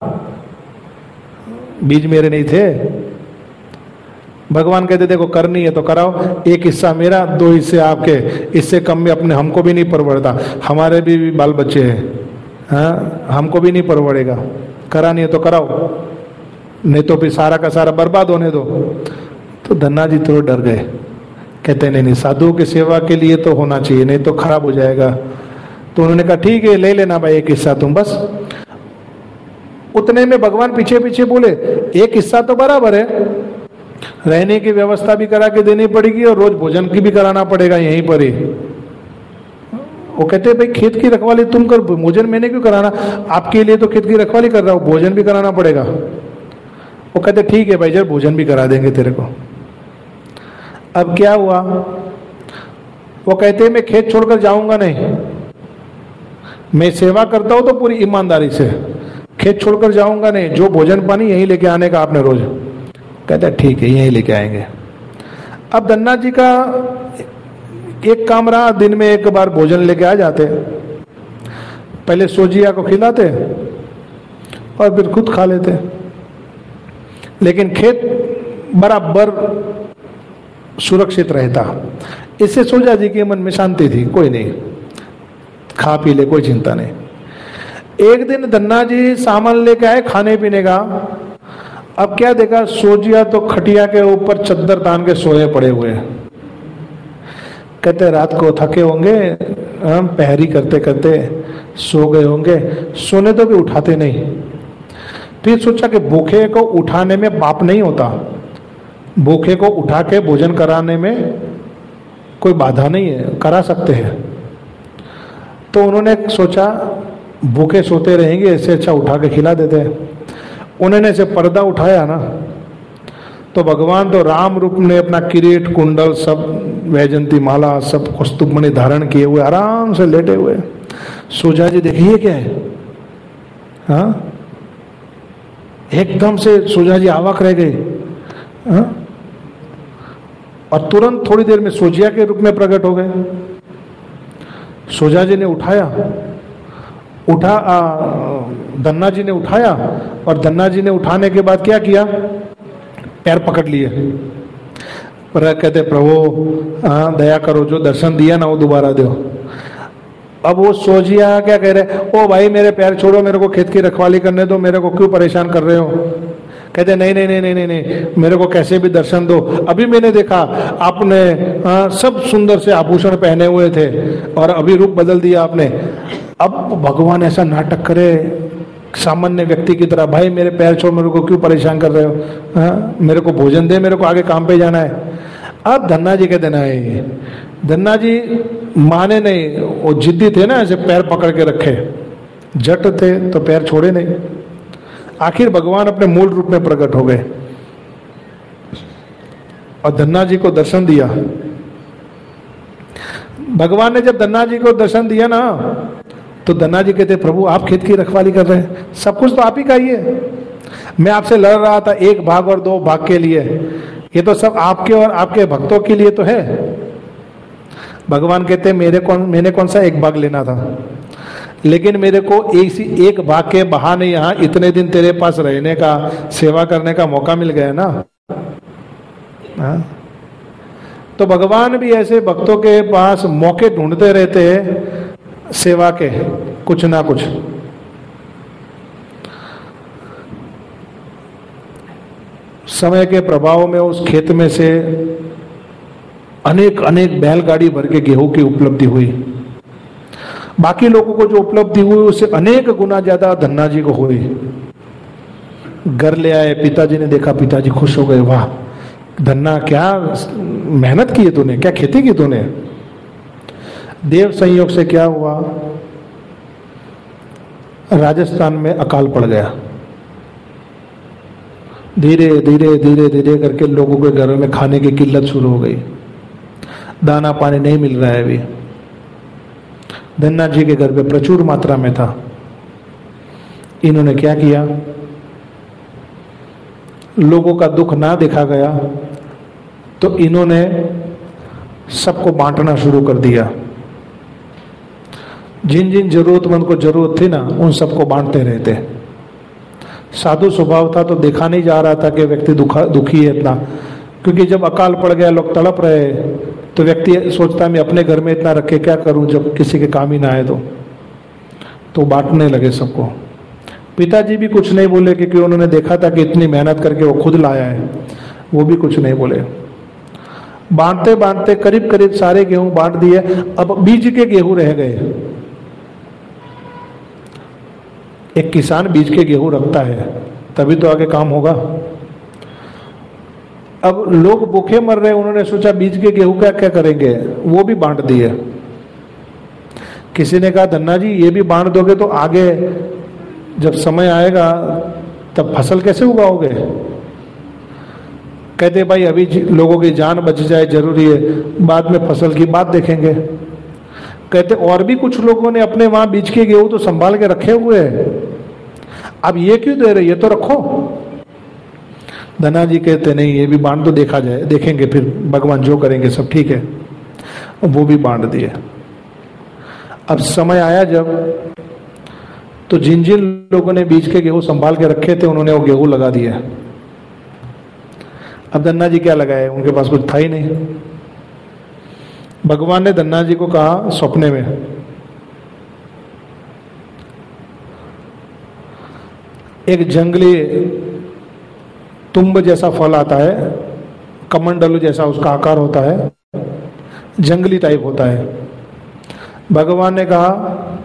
बीज मेरे नहीं थे। भगवान कहते देखो करनी है तो कराओ, एक हिस्सा मेरा, दो हिस्से आपके, इससे कम में अपने हमको भी नहीं परवड़ता, हमारे भी, भी बाल बच्चे हैं, हाँ हमको भी नहीं परवड़ेगा, करानी है तो कराओ, नहीं तो फिर सारा का सारा बर्बाद होने दो। तो धन्ना जी थोड़े डर गए, कहते नहीं नहीं साधुओं की सेवा के लिए तो होना चाहिए, नहीं तो खराब हो जाएगा। तो उन्होंने कहा ठीक है ले लेना भाई एक हिस्सा तुम। बस उतने में भगवान पीछे पीछे बोले एक हिस्सा तो बराबर है, रहने की व्यवस्था भी करा के देनी पड़ेगी और रोज भोजन की भी कराना पड़ेगा यहीं पर ही। वो कहते भाई खेत की रखवाली तुम कर, भोजन मैंने क्यों कराना? आपके लिए तो खेत की रखवाली कर रहा हूं, भोजन भी कराना पड़ेगा। वो कहते ठीक है भाई जब भोजन भी करा देंगे तेरे को। अब क्या हुआ, वो कहते मैं खेत छोड़कर जाऊंगा नहीं, मैं सेवा करता हूं तो पूरी ईमानदारी से, खेत छोड़कर जाऊंगा नहीं, जो भोजन पानी यहीं लेके आने का आपने रोज। कहता है ठीक है यहीं लेके आएंगे। अब धन्ना जी का एक काम रहा, दिन में एक बार भोजन लेके आ जाते, पहले सोजिया को खिलाते और फिर खुद खा लेते। लेकिन खेत बराबर सुरक्षित रहता। इससे सोजा जी के मन में शांति थी, कोई नहीं, खा पी ले, कोई चिंता नहीं। एक दिन धन्ना जी सामान लेके आए खाने पीने का। अब क्या देखा, सोजिया तो खटिया के ऊपर चद्दर तान के सोए पड़े हुए हैं। कहते रात को थके होंगे, हम पहरी करते करते सो गए होंगे, सोने तो भी उठाते नहीं। फिर सोचा कि भूखे को उठाने में पाप नहीं होता, भूखे को उठा के भोजन कराने में कोई बाधा नहीं है, करा सकते हैं। तो उन्होंने सोचा भूखे सोते रहेंगे, इससे अच्छा उठा के खिला देते हैं। उन्होंने से पर्दा उठाया ना, तो भगवान तो राम रूप ने अपना किरीट कुंडल सब वैजंती माला सब कौस्तुभ मणि धारण किए हुए आराम से लेटे हुए। सोजा जी देखिए क्या है, हाँ एकदम से सोजा जी आवाक रह गए, हाँ? और तुरंत थोड़ी देर में सोजिया के रूप में प्रकट हो गए। सोजा जी ने उठाया, उठा धन्ना जी ने उठाया, और धन्ना जी ने उठाने के बाद क्या किया, पैर पकड़ लिए। पर कहते प्रभु हाँ दया करो, जो दर्शन दिया ना वो दोबारा दो। अब वो सोजिया क्या कह रहे, ओ भाई मेरे पैर छोड़ो, मेरे को खेत की रखवाली करने दो, मेरे को क्यों परेशान कर रहे हो। कहते नहीं नहीं नहीं नहीं नहीं नहीं, मेरे को कैसे भी दर्शन दो। अभी मैंने देखा आपने आ, सब सुंदर से आभूषण पहने हुए थे और अभी रूप बदल दिया आपने। अब भगवान ऐसा नाटक करे सामान्य व्यक्ति की तरह, भाई मेरे पैर छोड़, मेरे को क्यों परेशान कर रहे हो, हाँ मेरे को भोजन दे, मेरे को आगे काम पे जाना है। अब धन्ना जी कहते नहीं, धन्ना जी माने नहीं, वो जिद्दी थे ना, ऐसे पैर पकड़ के रखे, जट थे तो पैर छोड़े नहीं। आखिर भगवान अपने मूल रूप में प्रकट हो गए और धन्ना जी को दर्शन दिया। भगवान ने जब धन्ना जी को दर्शन दिया ना, तो धन्ना जी कहते प्रभु आप खेत की रखवाली कर रहे हैं, सब कुछ तो आप ही का ही है। मैं आपसे लड़ रहा था एक भाग और दो भाग के लिए, ये तो सब आपके और आपके भक्तों के लिए तो है। भगवान कहते मेरे कौन मैंने कौन सा एक भाग लेना था, लेकिन मेरे को इसी एक भाग के बहाने यहाँ इतने दिन तेरे पास रहने का, सेवा करने का मौका मिल गया ना। हाँ? तो भगवान भी ऐसे भक्तों के पास मौके ढूंढते रहते हैं सेवा के, कुछ ना कुछ। समय के प्रभाव में उस खेत में से अनेक अनेक बैलगाड़ी भर के गेहूं की उपलब्धि हुई। बाकी लोगों को जो उपलब्धि हुई उससे अनेक गुना ज्यादा धन्ना जी को हुई। घर ले आए, पिताजी ने देखा, पिताजी खुश हो गए, वाह धन्ना क्या मेहनत की है तूने, क्या खेती की तूने। देव संयोग से क्या हुआ, राजस्थान में अकाल पड़ गया। धीरे धीरे धीरे धीरे करके लोगों के घरों में खाने की किल्लत शुरू हो गई, दाना पानी नहीं मिल रहा है। अभी धन्ना जी के घर पे प्रचुर मात्रा में था। इन्होंने क्या किया, लोगों का दुख ना देखा गया तो इन्होंने सबको बांटना शुरू कर दिया। जिन जिन जरूरतमंद को जरूरत थी ना, उन सबको बांटते रहते। साधु स्वभाव था तो देखा नहीं जा रहा था कि व्यक्ति दुखा दुखी है इतना, क्योंकि जब अकाल पड़ गया, लोग तड़प रहे, तो व्यक्ति सोचता मैं अपने घर में इतना रख के क्या करूं जब किसी के काम ही ना आए। तो तो बांटने लगे सबको। पिताजी भी कुछ नहीं बोले, क्योंकि उन्होंने देखा था कि इतनी मेहनत करके वो खुद लाया है, वो भी कुछ नहीं बोले। बांटते बांटते करीब करीब सारे गेहूं बांट दिए। अब बीज के गेहूं रह गए। एक किसान बीज के गेहूं रखता है तभी तो आगे काम होगा। अब लोग भूखे मर रहे, उन्होंने सोचा बीज के गेहूं क्या क्या करेंगे, वो भी बांट दिए। किसी ने कहा धन्ना जी ये भी बांट दोगे तो आगे जब समय आएगा तब फसल कैसे उगाओगे। कहते भाई अभी लोगों की जान बच जाए जरूरी है, बाद में फसल की बात देखेंगे। कहते और भी कुछ लोगों ने अपने वहां बीज के गेहूं तो संभाल के रखे हुए हैं, अब ये क्यों दे रहे, ये तो रखो। धना जी कहते नहीं, ये भी बांट तो देखा जाए, देखेंगे फिर भगवान जो करेंगे सब ठीक है। वो भी बांट दिए। अब समय आया जब, तो जिन जिन लोगों ने बीज के गेहूं संभाल के रखे थे उन्होंने वो गेहूं लगा दिया। अब धन्ना जी क्या लगाए, उनके पास कुछ था ही नहीं। भगवान ने धन्ना जी को कहा सपने में, एक जंगली तुम्ब जैसा फल आता है, कमंडलू जैसा उसका आकार होता है, जंगली टाइप होता है। भगवान ने कहा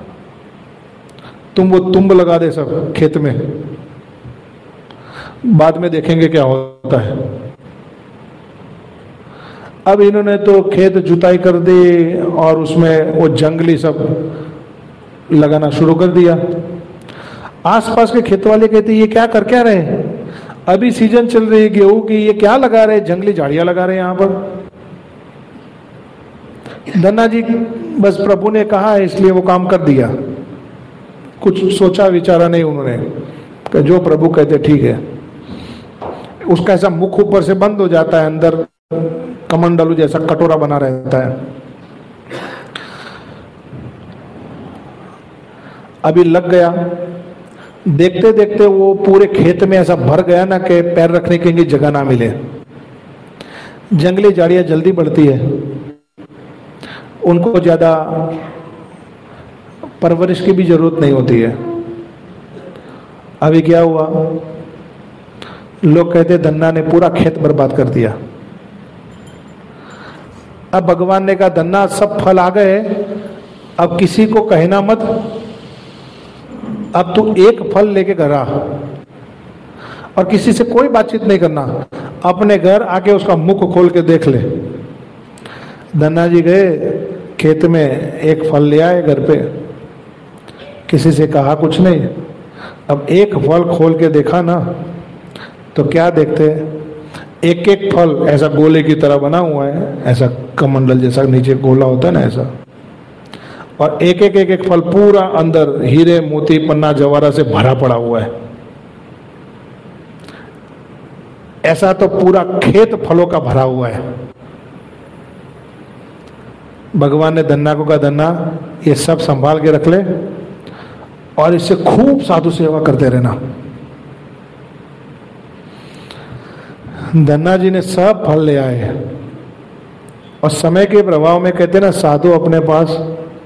तुम वो तुम्ब लगा दे सब खेत में, बाद में देखेंगे क्या होता है। अब इन्होंने तो खेत जुताई कर दी और उसमें वो जंगली सब लगाना शुरू कर दिया। आसपास के खेत वाले कहते ये क्या कर क्या रहे, अभी सीजन चल रही है गेहूं की, ये क्या लगा रहे, जंगली झाड़ियां लगा रहे हैं यहां पर। धन्ना जी बस प्रभु ने कहा है इसलिए वो काम कर दिया, कुछ सोचा विचारा नहीं उन्होंने, कि जो प्रभु कहते ठीक है। उसका ऐसा मुख ऊपर से बंद हो जाता है, अंदर कमंडलू जैसा कटोरा बना रहता है। अभी लग गया, देखते देखते वो पूरे खेत में ऐसा भर गया ना कि पैर रखने की जगह ना मिले। जंगली झाड़ियां जल्दी बढ़ती है, उनको ज्यादा परवरिश की भी जरूरत नहीं होती है। अभी क्या हुआ, लोग कहते धन्ना ने पूरा खेत बर्बाद कर दिया। अब भगवान ने कहा धन्ना सब फल आ गए, अब किसी को कहना मत, अब तू एक फल लेके घर आ और किसी से कोई बातचीत नहीं करना, अपने घर आके उसका मुख खोल के देख ले। धन्ना जी गए खेत में, एक फल ले आए घर पे, किसी से कहा कुछ नहीं। अब एक फल खोल के देखा ना तो क्या देखते, एक एक फल ऐसा गोले की तरह बना हुआ है, ऐसा कमंडल जैसा नीचे गोला होता है ना ऐसा, और एक एक एक एक फल पूरा अंदर हीरे मोती पन्ना जवारा से भरा पड़ा हुआ है। ऐसा तो पूरा खेत फलों का भरा हुआ है। भगवान ने धन्ना को कहा धन्ना ये सब संभाल के रख ले और इससे खूब साधु सेवा करते रहना। धन्ना जी ने सब फल ले आए और समय के प्रभाव में कहते ना, साधु अपने पास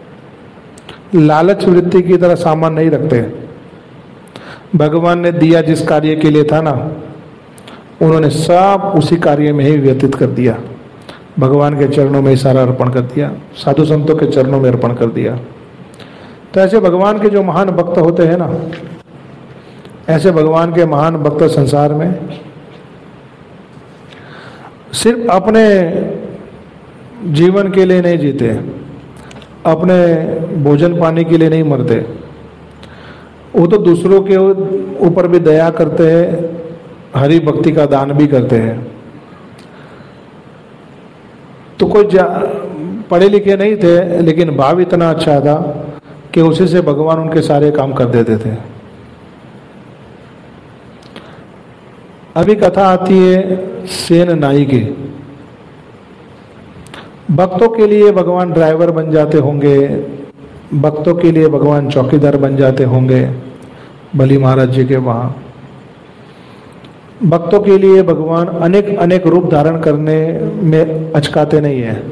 लालच वृत्ति की तरह सामान नहीं रखते। भगवान ने दिया जिस कार्य के लिए था ना, उन्होंने सब उसी कार्य में ही व्यतीत कर दिया, भगवान के चरणों में ही सारा अर्पण कर दिया, साधु संतों के चरणों में अर्पण कर दिया। तो ऐसे भगवान के जो महान भक्त होते हैं ना, ऐसे भगवान के महान भक्त संसार में सिर्फ अपने जीवन के लिए नहीं जीते, अपने भोजन पानी के लिए नहीं मरते, वो तो दूसरों के ऊपर भी दया करते हैं, हरि भक्ति का दान भी करते हैं। तो कोई पढ़े लिखे नहीं थे लेकिन भाव इतना अच्छा था कि उसी से भगवान उनके सारे काम कर देते थे। अभी कथा आती है सेन नाई की। भक्तों के लिए भगवान ड्राइवर बन जाते होंगे, भक्तों के लिए भगवान चौकीदार बन जाते होंगे बली महाराज जी के वहां। भक्तों के लिए भगवान अनेक अनेक रूप धारण करने में अचकाते नहीं है।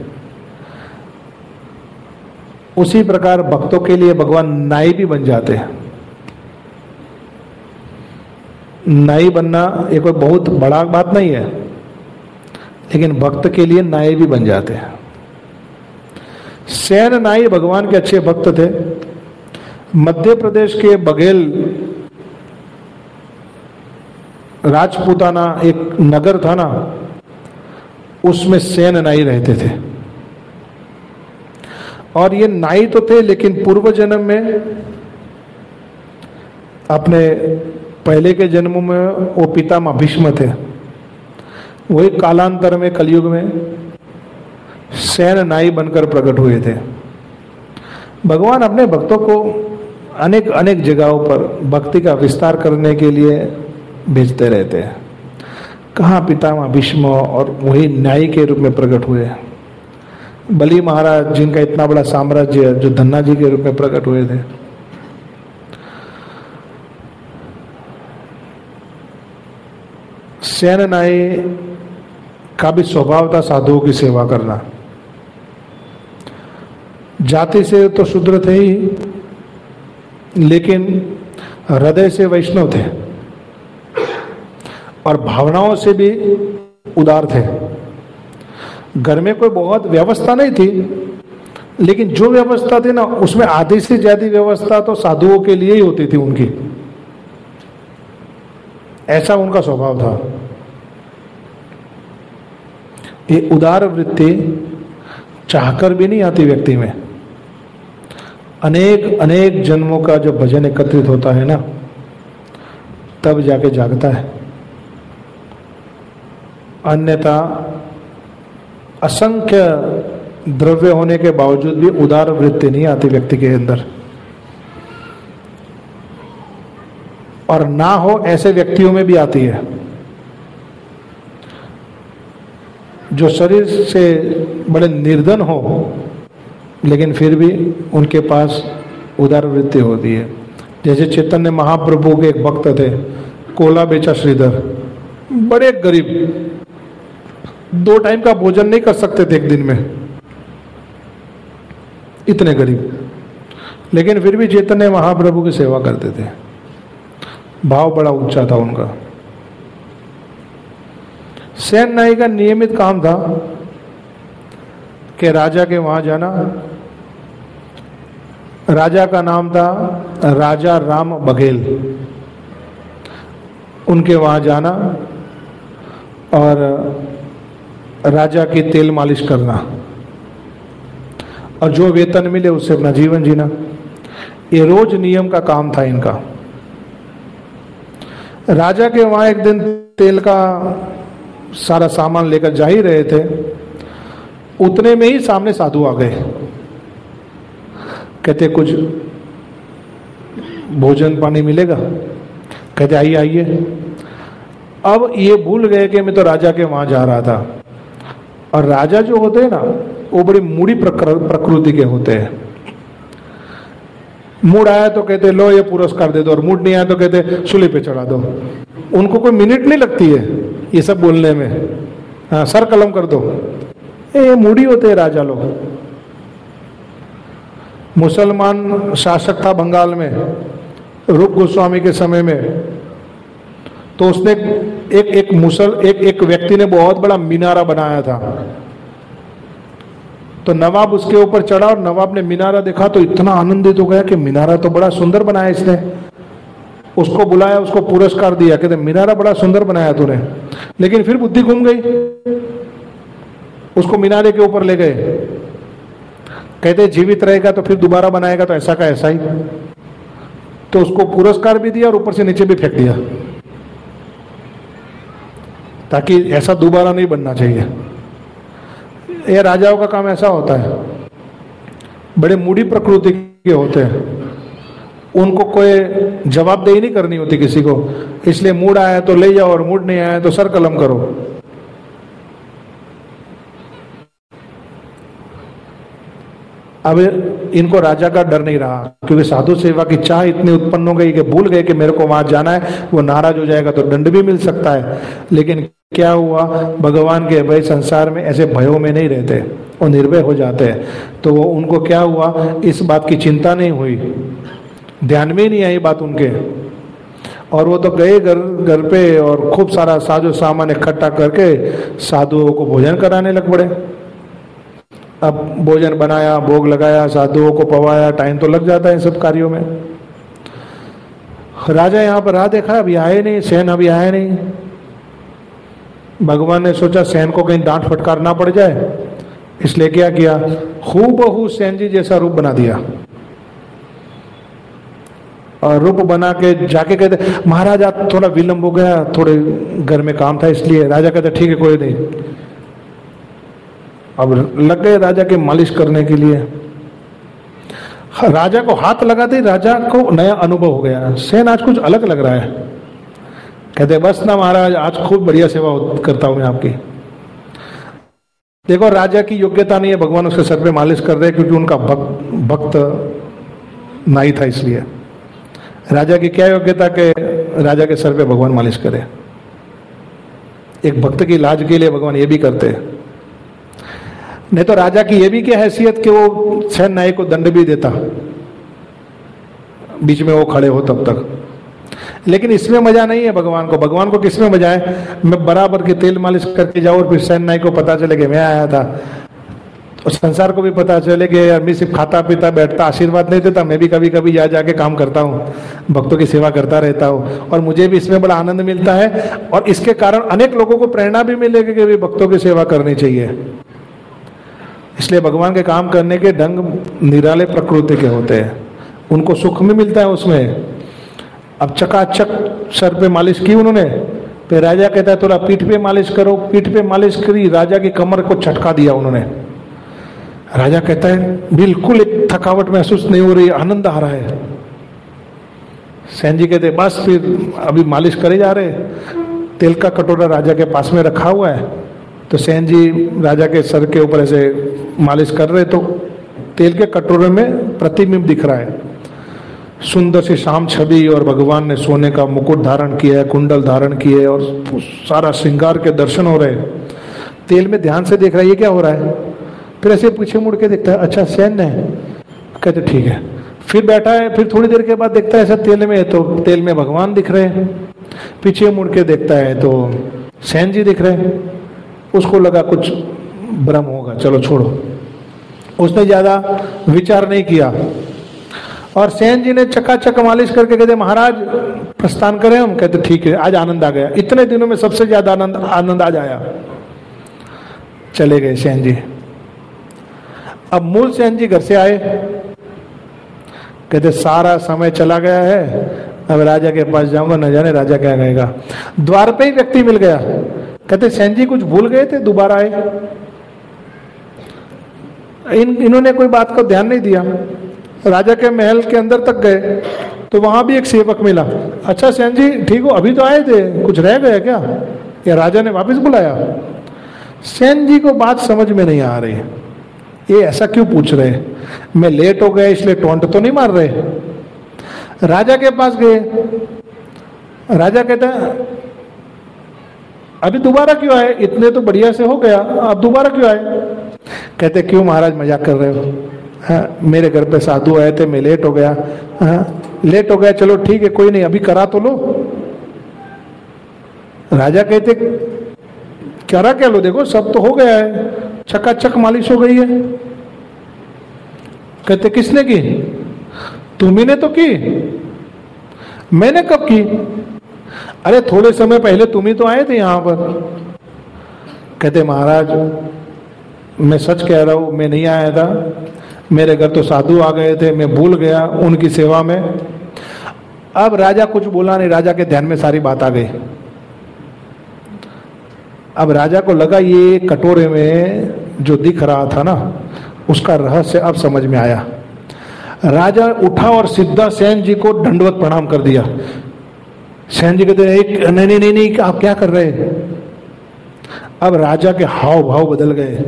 उसी प्रकार भक्तों के लिए भगवान नाई भी बन जाते हैं। नाई बनना ये कोई बहुत बड़ा बात नहीं है, लेकिन भक्त के लिए नाई भी बन जाते हैं। सेन नाई भगवान के अच्छे भक्त थे। मध्य प्रदेश के बघेल राजपूताना एक नगर था ना, उसमें सेन नाई रहते थे। और ये नाई तो थे लेकिन पूर्व जन्म में, अपने पहले के जन्मों में वो पितामह भीष्म थे, वही कालांतर में कलयुग में सेन नाई बनकर प्रकट हुए थे। भगवान अपने भक्तों को अनेक अनेक जगहों पर भक्ति का विस्तार करने के लिए भेजते रहते हैं। कहाँ पितामह भीष्म और वही न्यायी के रूप में प्रकट हुए। बलि महाराज जिनका इतना बड़ा साम्राज्य जो धन्ना जी के रूप में प्रकट हुए थे। सेन नाई का भी स्वभाव था साधुओं की सेवा करना। जाति से तो शूद्र थे ही, लेकिन हृदय से वैष्णव थे और भावनाओं से भी उदार थे। घर में कोई बहुत व्यवस्था नहीं थी, लेकिन जो व्यवस्था थी ना उसमें आधी से ज्यादा व्यवस्था तो साधुओं के लिए ही होती थी उनकी। ऐसा उनका स्वभाव था। ये उदार वृत्ति चाहकर भी नहीं आती व्यक्ति में। अनेक अनेक जन्मों का जो भजन एकत्रित होता है ना, तब जाके जागता है। अन्यथा असंख्य द्रव्य होने के बावजूद भी उदार वृत्ति नहीं आती व्यक्ति के अंदर। और ना हो ऐसे व्यक्तियों में भी आती है जो शरीर से बड़े निर्धन हो, लेकिन फिर भी उनके पास उदार वृत्ति होती है। जैसे चैतन्य महाप्रभु के एक भक्त थे, कोला बेचा श्रीधर, बड़े गरीब, दो टाइम का भोजन नहीं कर सकते थे एक दिन में, इतने गरीब, लेकिन फिर भी चैतन्य महाप्रभु की सेवा करते थे। भाव बड़ा ऊंचा था उनका। सेन नाई का नियमित काम था कि राजा के वहां जाना। राजा का नाम था राजा राम बघेल। उनके वहां जाना और राजा की तेल मालिश करना और जो वेतन मिले उससे अपना जीवन जीना। ये रोज नियम का काम था इनका। राजा के वहां एक दिन तेल का सारा सामान लेकर जा ही रहे थे, उतने में ही सामने साधु आ गए। कहते कुछ भोजन पानी मिलेगा? कहते आइए आइए। अब ये भूल गए कि मैं तो राजा के वहां जा रहा था। और राजा जो होते हैं ना, वो बड़ी मूडी प्रकृति के होते हैं। मूड आया तो कहते लो ये पुरस्कार दे दो, और मूड नहीं आया तो कहते सूली पे चढ़ा दो। उनको कोई मिनट नहीं लगती है ये सब बोलने में। हाँ, सर कलम कर दो। ये मूडी होते हैं राजा लोग। मुसलमान शासक था बंगाल में रूप गोस्वामी के समय में, तो उसने एक एक मुसल एक एक व्यक्ति ने बहुत बड़ा मीनारा बनाया था। तो नवाब उसके ऊपर चढ़ा और नवाब ने मीनारा देखा तो इतना आनंदित हो गया कि मीनारा तो बड़ा सुंदर बनाया इसने। उसको बुलाया, उसको पुरस्कार दिया, कहते मीनारा बड़ा सुंदर बनाया तूने। लेकिन फिर बुद्धि घूम गई, उसको मीनारे के ऊपर ले गए। कहते जीवित रहेगा तो फिर दोबारा बनाएगा तो ऐसा का ऐसा ही। तो उसको पुरस्कार भी दिया और ऊपर से नीचे भी फेंक दिया, ताकि ऐसा दोबारा नहीं बनना चाहिए। ये राजाओं का काम ऐसा होता है, बड़े मूडी प्रकृति के होते हैं। उनको कोई जवाबदेही नहीं करनी होती किसी को, इसलिए मूड आया तो ले जाओ और मूड नहीं आया तो सर कलम करो। अब इनको राजा का डर नहीं रहा, क्योंकि साधु सेवा की चाह इतनी उत्पन्न हो गई कि भूल गए कि मेरे को वहां जाना है। वो नाराज हो जाएगा तो दंड भी मिल सकता है। लेकिन क्या हुआ, भगवान के भय संसार में ऐसे भयों में नहीं रहते, वो निर्भय हो जाते हैं। तो वो उनको क्या हुआ, इस बात की चिंता नहीं हुई, ध्यान में ही नहीं आई बात उनके। और वो तो गए घर घर पे और खूब सारा साजो सामान इकट्ठा करके साधुओं को भोजन कराने लग पड़े। अब भोजन बनाया, भोग लगाया, साधुओं को पवाया, टाइम तो लग जाता है इन सब कार्यों में। राजा यहाँ पर राह देखा, अभी आए नहीं, सेन अभी आए नहीं। भगवान ने सोचा सेन को कहीं डांट फटकार ना पड़ जाए, इसलिए क्या किया, हूबहू सेन जी जैसा रूप बना दिया। और रूप बना के जाके कहते महाराज आप थोड़ा विलंब हो गया, थोड़े घर में काम था इसलिए। राजा कहते ठीक है कोई नहीं। अब लग गए राजा के मालिश करने के लिए। राजा को हाथ लगाते ही राजा को नया अनुभव हो गया, सेन आज कुछ अलग लग रहा है। कहते बस ना महाराज, आज खूब बढ़िया सेवा करता हूं मैं आपकी। देखो राजा की योग्यता नहीं है, भगवान उसके सर पे मालिश कर रहे क्योंकि उनका भक्त भक्त नहीं था, इसलिए राजा की क्या योग्यता के राजा के सर पे भगवान मालिश करे। एक भक्त की लाज के लिए भगवान ये भी करते हैं। नहीं तो राजा की ये भी क्या हैसियत कि वो सेन नायक को दंड भी देता, बीच में वो खड़े हो तब तक। लेकिन इसमें मजा नहीं है भगवान को। भगवान को किसमें मजा है? मैं बराबर की तेल मालिश करके जाऊं और फिर सेन नायक को पता चले कि मैं आया था, और संसार को भी पता चले कि यार मैं सिर्फ खाता पीता बैठता आशीर्वाद नहीं देता, मैं भी कभी कभी जा जाके काम करता हूँ, भक्तों की सेवा करता रहता हूँ, और मुझे भी इसमें बड़ा आनंद मिलता है। और इसके कारण अनेक लोगों को प्रेरणा भी मिलेगी कि भी भक्तों की सेवा करनी चाहिए। इसलिए भगवान के काम करने के ढंग निराले प्रकृति के होते हैं, उनको सुख भी मिलता है उसमें। अब चकाचक सर पे मालिश की उन्होंने, फिर राजा कहता है थोड़ा पीठ पे मालिश करो, पीठ पे मालिश करी, राजा की कमर को झटका दिया उन्होंने। राजा कहता है बिल्कुल एक थकावट महसूस नहीं हो रही, आनंद आ रहा है। सेन जी कहते बस फिर अभी मालिश करे जा रहे, तेल का कटोरा राजा के पास में रखा हुआ है, तो सेन जी राजा के सर के ऊपर ऐसे मालिश कर रहे, तो तेल के कटोरे में प्रतिबिंब दिख रहा है, सुंदर सी शाम छवि, और भगवान ने सोने का मुकुट धारण किया है, कुंडल धारण किए, और सारा श्रृंगार के दर्शन हो रहे। तेल में ध्यान से देख रहा है ये क्या हो रहा है, फिर ऐसे पीछे मुड़ के देखता है अच्छा सेन है, कहते ठीक है। फिर बैठा है, फिर थोड़ी देर के बाद देखता है ऐसा तेल में, तो तेल में भगवान दिख रहे हैं। पीछे मुड़ के देखता है तो सेन जी दिख रहे हैं। उसको लगा कुछ भ्रम होगा, चलो छोड़ो, उसने ज्यादा विचार नहीं किया। और सेन जी ने चकाचक मालिश करके कहते महाराज प्रस्थान करें हम, कहते ठीक है। आज आनंद आ गया, इतने दिनों में सबसे ज्यादा आनंद आनंद आज आया। चले गए सेन जी। अब मूल सेन जी घर से आए, कहते सारा समय चला गया है, अब राजा के पास जाऊंगा, न जाने राजा क्या कहेगा। द्वार पे ही व्यक्ति मिल गया, कहते सेन जी कुछ भूल गए थे, दोबारा आए। इन इन्होंने कोई बात को ध्यान नहीं दिया। राजा के महल के अंदर तक गए तो वहां भी एक सेवक मिला। अच्छा सेन जी ठीक हो, अभी तो आए थे, कुछ रह गए क्या, या राजा ने वापस बुलाया? सेन जी को बात समझ में नहीं आ रही, ये ऐसा क्यों पूछ रहे, मैं लेट हो गया इसलिए टोंट तो नहीं मार रहे। राजा के पास गए, राजा कहता है अभी दोबारा क्यों आए, इतने तो बढ़िया से हो गया, अब दोबारा क्यों आए? कहते क्यों महाराज मजाक कर रहे हो, हाँ, मेरे घर पे साधु आए थे, मैं लेट हो गया। हाँ, लेट हो गया, चलो ठीक है कोई नहीं, अभी करा तो लो। राजा कहते करा क्या लो, देखो सब तो हो गया है, चकाचक मालिश हो गई है। कहते किसने की? तुम्ही ने तो की। मैंने कब की? अरे थोड़े समय पहले तुम ही तो आए थे यहां पर। कहते महाराज मैं सच कह रहा हूं, मैं नहीं आया था, मेरे घर तो साधु आ गए थे, मैं भूल गया उनकी सेवा में। अब राजा कुछ बोला नहीं, राजा के ध्यान में सारी बात आ गई। अब राजा को लगा ये कटोरे में जो दिख रहा था ना, उसका रहस्य अब समझ में आया। राजा उठा और सीधा सेन जी को दंडवत प्रणाम कर दिया। सेन जी कहते एक नहीं नहीं नहीं नहीं आप क्या कर रहे हैं? अब राजा के हाव भाव बदल गए।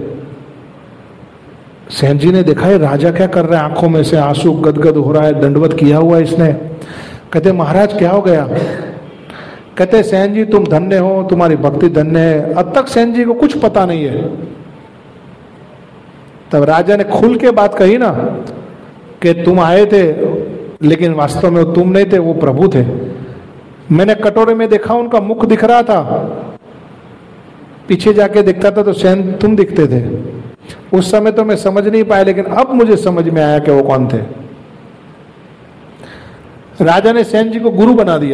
सेन जी ने देखा है राजा क्या कर रहा है, आंखों में से आंसू गदगद हो रहा है, दंडवत किया हुआ है इसने। कहते महाराज क्या हो गया? कहते सेन जी तुम धन्य हो, तुम्हारी भक्ति धन्य है। अब तक सेन जी को कुछ पता नहीं है। तब राजा ने खुल के बात कही ना कि तुम आए थे लेकिन वास्तव में तुम नहीं थे, वो प्रभु थे। मैंने कटोरे में देखा, उनका मुख दिख रहा था, पीछे जाके दिखता था तो सेन तुम दिखते थे। उस समय तो मैं समझ नहीं पाया, लेकिन अब मुझे समझ में आया कि वो कौन थे। राजा ने सेन जी को गुरु बना दिया।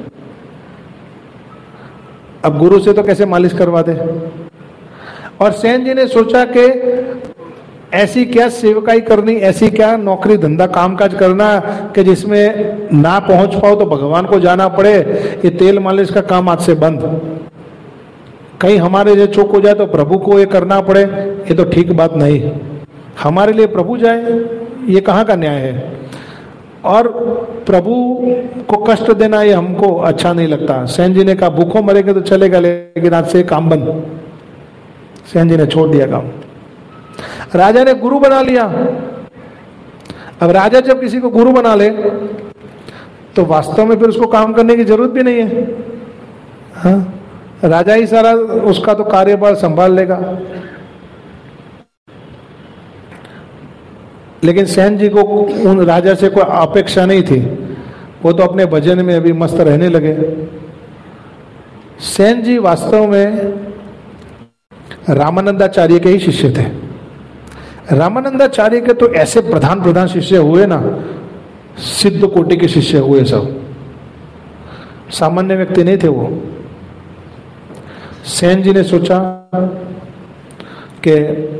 अब गुरु से तो कैसे मालिश करवा दे। और सेन जी ने सोचा कि ऐसी क्या सेवकाई करनी, ऐसी क्या नौकरी धंधा कामकाज करना कि जिसमें ना पहुंच पाओ तो भगवान को जाना पड़े। ये तेल मालिश का काम आज से बंद। कहीं हमारे जो चूक हो जाए तो प्रभु को ये करना पड़े, ये तो ठीक बात नहीं। हमारे लिए प्रभु जाए, ये कहाँ का न्याय है? और प्रभु को कष्ट देना ये हमको अच्छा नहीं लगता। सेन जी ने कहा भूखों मरेंगे तो चलेगा, लेकिन आज से काम बंद। सेन जी ने छोड़ दिया काम। राजा ने गुरु बना लिया। अब राजा जब किसी को गुरु बना ले तो वास्तव में फिर उसको काम करने की जरूरत भी नहीं है। हाँ, राजा ही सारा उसका तो कार्यभार संभाल लेगा। लेकिन सेन जी को उन राजा से कोई अपेक्षा नहीं थी, वो तो अपने भजन में अभी मस्त रहने लगे। सेन जी वास्तव में रामानंदाचार्य के ही शिष्य थे। रामानंदाचार्य के तो ऐसे प्रधान प्रधान शिष्य हुए ना, सिद्ध कोटि के शिष्य हुए सब, सामान्य व्यक्ति नहीं थे वो। सेन जी ने सोचा कि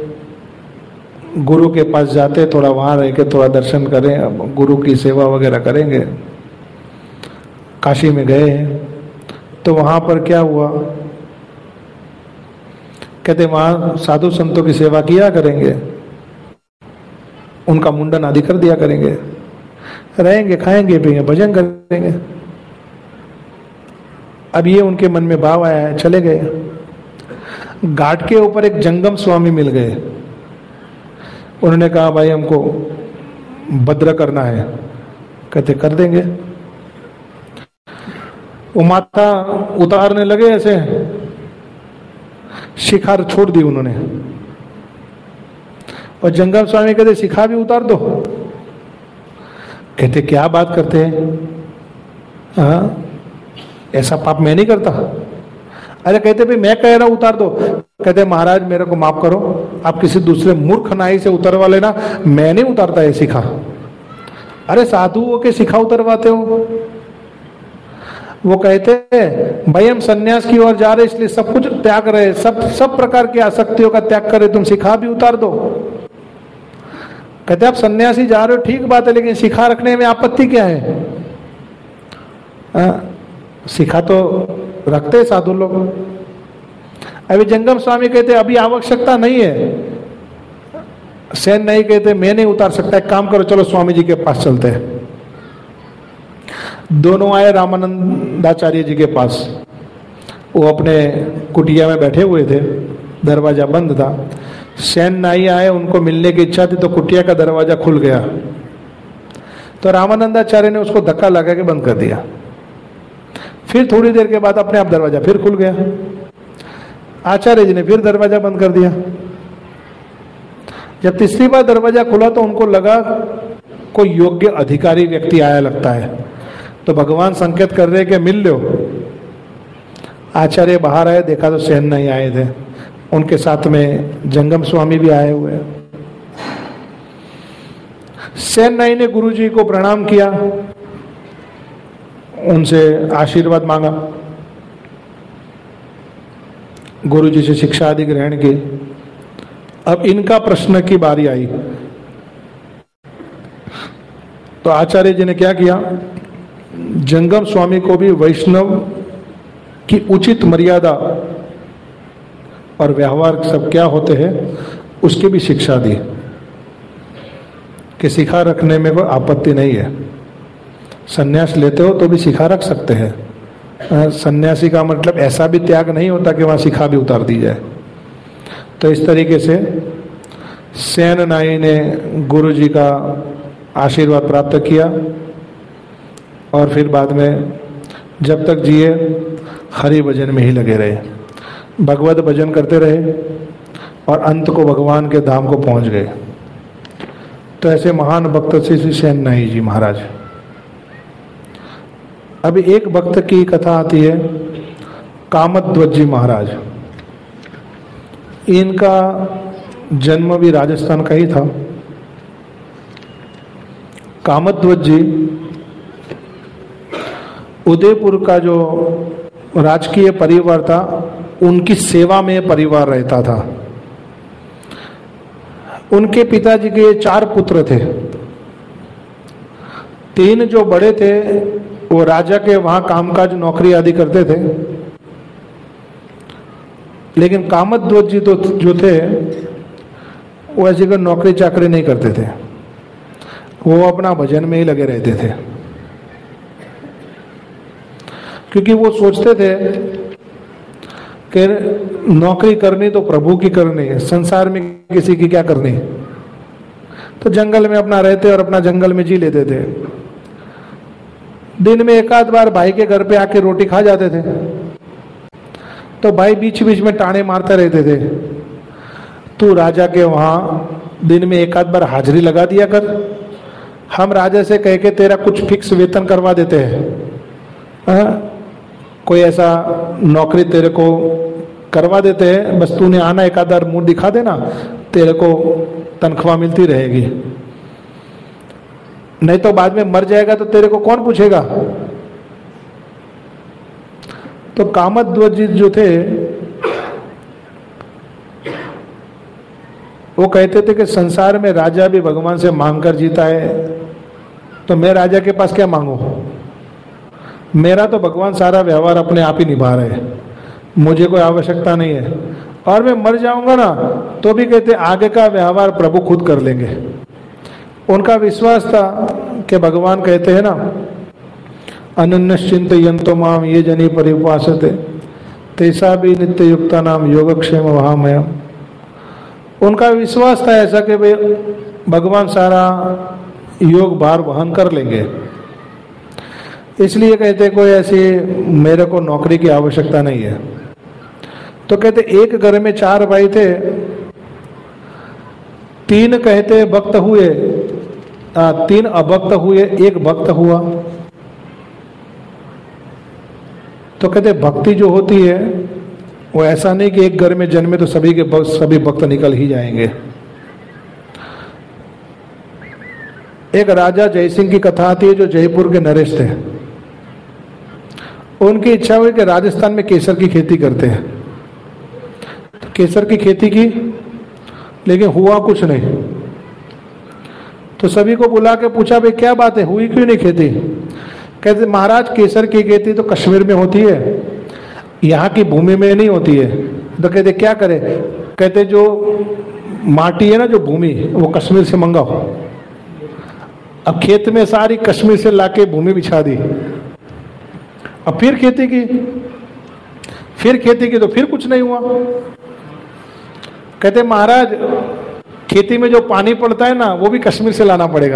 गुरु के पास जाते, थोड़ा वहां रह के थोड़ा दर्शन करें, गुरु की सेवा वगैरह करेंगे। काशी में गए हैं तो वहां पर क्या हुआ, कहते वहां साधु संतों की सेवा किया करेंगे, उनका मुंडन आदि कर दिया करेंगे, रहेंगे, खाएंगे, पिएंगे, भजन करेंगे। अब ये उनके मन में भाव आया है, चले गए। घाट के ऊपर एक जंगम स्वामी मिल गए। उन्होंने कहा भाई हमको भद्र करना है। कहते कर देंगे। वो माथा उतारने लगे, ऐसे शिखार छोड़ दी उन्होंने। और जंगम स्वामी कहते शिखा भी उतार दो। कहते क्या बात करते हैं, हाँ ऐसा पाप मैं नहीं करता। अरे कहते भाई मैं कह रहा हूं उतार दो। कहते महाराज मेरे को माफ करो, आप किसी दूसरे मूर्ख नाई से उतरवा लेना, मैं नहीं उतारता है शिखा। अरे साधुओं के शिखा उतरवाते हो। वो कहते भाई हम सन्यास की ओर जा रहे इसलिए सब कुछ त्याग रहे, सब सब प्रकार की आसक्तियों का त्याग करे, तुम शिखा भी उतार दो। कहते आप सन्यासी जा रहे हो ठीक बात है, लेकिन शिखा रखने में आपत्ति क्या है? आ, शिखा तो रखते साधु लोग। अभी जंगम स्वामी कहते अभी आवश्यकता नहीं है। सेन नहीं कहते मैं नहीं उतार सकता, एक काम करो चलो स्वामी जी के पास चलते हैं। दोनों आए रामानंदाचार्य जी के पास। वो अपने कुटिया में बैठे हुए थे, दरवाजा बंद था। सेन नाई आए, उनको मिलने की इच्छा थी तो कुटिया का दरवाजा खुल गया। तो रामानंदाचार्य ने उसको धक्का लगा के बंद कर दिया। फिर थोड़ी देर के बाद अपने आप दरवाजा फिर खुल गया। आचार्य जी ने फिर दरवाजा बंद कर दिया। जब तीसरी बार दरवाजा खुला तो उनको लगा कोई योग्य अधिकारी व्यक्ति आया लगता है, तो भगवान संकेत कर रहे कि मिल लो। आचार्य बाहर आए, देखा तो सेन नहीं आए थे, उनके साथ में जंगम स्वामी भी आए हुए। सेन नाई ने गुरु जी को प्रणाम किया, उनसे आशीर्वाद मांगा, गुरु जी से शिक्षा आदि ग्रहण की। अब इनका प्रश्न की बारी आई तो आचार्य जी ने क्या किया, जंगम स्वामी को भी वैष्णव की उचित मर्यादा और व्यवहार सब क्या होते हैं उसकी भी शिक्षा दी कि शिखा रखने में कोई आपत्ति नहीं है। सन्यास लेते हो तो भी शिखा रख सकते हैं। सन्यासी का मतलब ऐसा भी त्याग नहीं होता कि वहां शिखा भी उतार दी जाए। तो इस तरीके से सेन नाई ने गुरु जी का आशीर्वाद प्राप्त किया और फिर बाद में जब तक जिए हरि भजन में ही लगे रहे, भगवत भजन करते रहे और अंत को भगवान के धाम को पहुंच गए। तो ऐसे महान भक्त श्री सेन नाई जी महाराज। अभी एक भक्त की कथा आती है, कामध्वज जी महाराज। इनका जन्म भी राजस्थान का ही था। कामध्वज जी उदयपुर का जो राजकीय परिवार था उनकी सेवा में परिवार रहता था। उनके पिताजी के चार पुत्र थे। तीन जो बड़े थे वो राजा के वहां कामकाज नौकरी आदि करते थे, लेकिन कामध्वज जी तो जो थे वो ऐसी कोई नौकरी चाकरी नहीं करते थे। वो अपना भजन में ही लगे रहते थे, क्योंकि वो सोचते थे कि नौकरी करनी तो प्रभु की करनी है, संसार में किसी की क्या करनी। तो जंगल में अपना रहते और अपना जंगल में जी लेते थे। दिन में एक आध बार भाई के घर पे आके रोटी खा जाते थे, तो भाई बीच बीच में टाणे मारते रहते थे, तू राजा के वहां दिन में एक आध बार हाजिरी लगा दिया कर, हम राजा से कह के तेरा कुछ फिक्स वेतन करवा देते हैं। हाँ? कोई ऐसा नौकरी तेरे को करवा देते हैं, बस तूने आना, एक आधा मुंह दिखा देना, तेरे को तनख्वाह मिलती रहेगी, नहीं तो बाद में मर जाएगा तो तेरे को कौन पूछेगा। तो कामध्वज जो थे वो कहते थे कि संसार में राजा भी भगवान से मांग कर जीता है, तो मैं राजा के पास क्या मांगू, मेरा तो भगवान सारा व्यवहार अपने आप ही निभा रहे हैं, मुझे कोई आवश्यकता नहीं है। और मैं मर जाऊंगा ना तो भी कहते आगे का व्यवहार प्रभु खुद कर लेंगे। उनका विश्वास था कि भगवान कहते हैं ना, अनन्यश्चिन्तयन्तो माम ये जनी परिउपासते तेसा भी नित्य युक्ता नाम योगक्षेम वहामयम। उनका विश्वास था ऐसा कि भाई भगवान सारा योग भार वहन कर लेंगे, इसलिए कहते कोई ऐसी मेरे को नौकरी की आवश्यकता नहीं है। तो कहते एक घर में चार भाई थे, तीन कहते भक्त हुए, आ, तीन अभक्त हुए, एक भक्त हुआ। तो कहते भक्ति जो होती है वो ऐसा नहीं कि एक घर में जन्मे तो सभी के भक्त, सभी भक्त निकल ही जाएंगे। एक राजा जयसिंह की कथा आती है जो जयपुर के नरेश थे। उनकी इच्छा हुई कि राजस्थान में केसर की खेती करते हैं, तो केसर की खेती की, लेकिन हुआ कुछ नहीं। तो सभी को बुला के पूछा भाई क्या बात है, हुई क्यों नहीं खेती। कहते महाराज केसर की खेती तो कश्मीर में होती है, यहाँ की भूमि में नहीं होती है। तो कहते क्या करें, कहते जो माटी है ना, जो भूमि, वो कश्मीर से मंगाओ। अब खेत में सारी कश्मीर से लाके भूमि बिछा दी, अब फिर खेती की, फिर खेती की तो फिर कुछ नहीं हुआ। कहते महाराज खेती में जो पानी पड़ता है ना वो भी कश्मीर से लाना पड़ेगा।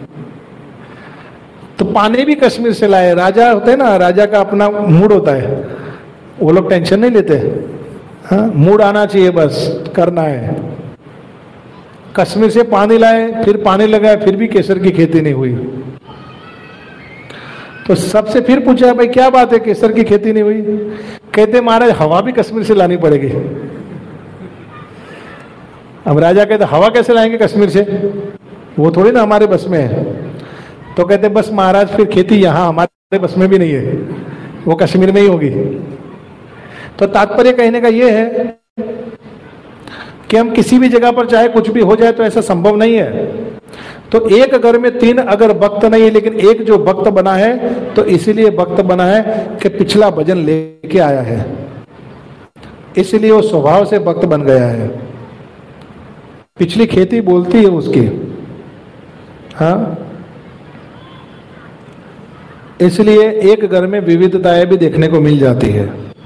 तो पानी भी कश्मीर से लाए। राजा होते हैं ना, राजा का अपना मूड होता है, वो लोग टेंशन नहीं लेते। हाँ, मूड आना चाहिए, बस करना है। कश्मीर से पानी लाए, फिर पानी लगाए, फिर भी केसर की खेती नहीं हुई। तो सबसे फिर पूछा भाई क्या बात है, केसर की खेती नहीं हुई। कहते महाराज हवा भी कश्मीर से लानी पड़ेगी। अब राजा कहते हवा कैसे लाएंगे कश्मीर से, वो थोड़ी ना हमारे बस में है। तो कहते बस महाराज फिर खेती यहाँ हमारे बस में भी नहीं है, वो कश्मीर में ही होगी। तो तात्पर्य कहने का ये है कि हम किसी भी जगह पर चाहे कुछ भी हो जाए तो ऐसा संभव नहीं है। तो एक घर में तीन अगर भक्त नहीं है, लेकिन एक जो भक्त बना है तो इसीलिए भक्त बना है कि पिछला भजन लेके आया है, इसलिए वो स्वभाव से भक्त बन गया है। पिछली खेती बोलती है उसकी, हाँ, इसलिए एक घर में विविधताएं भी देखने को मिल जाती है।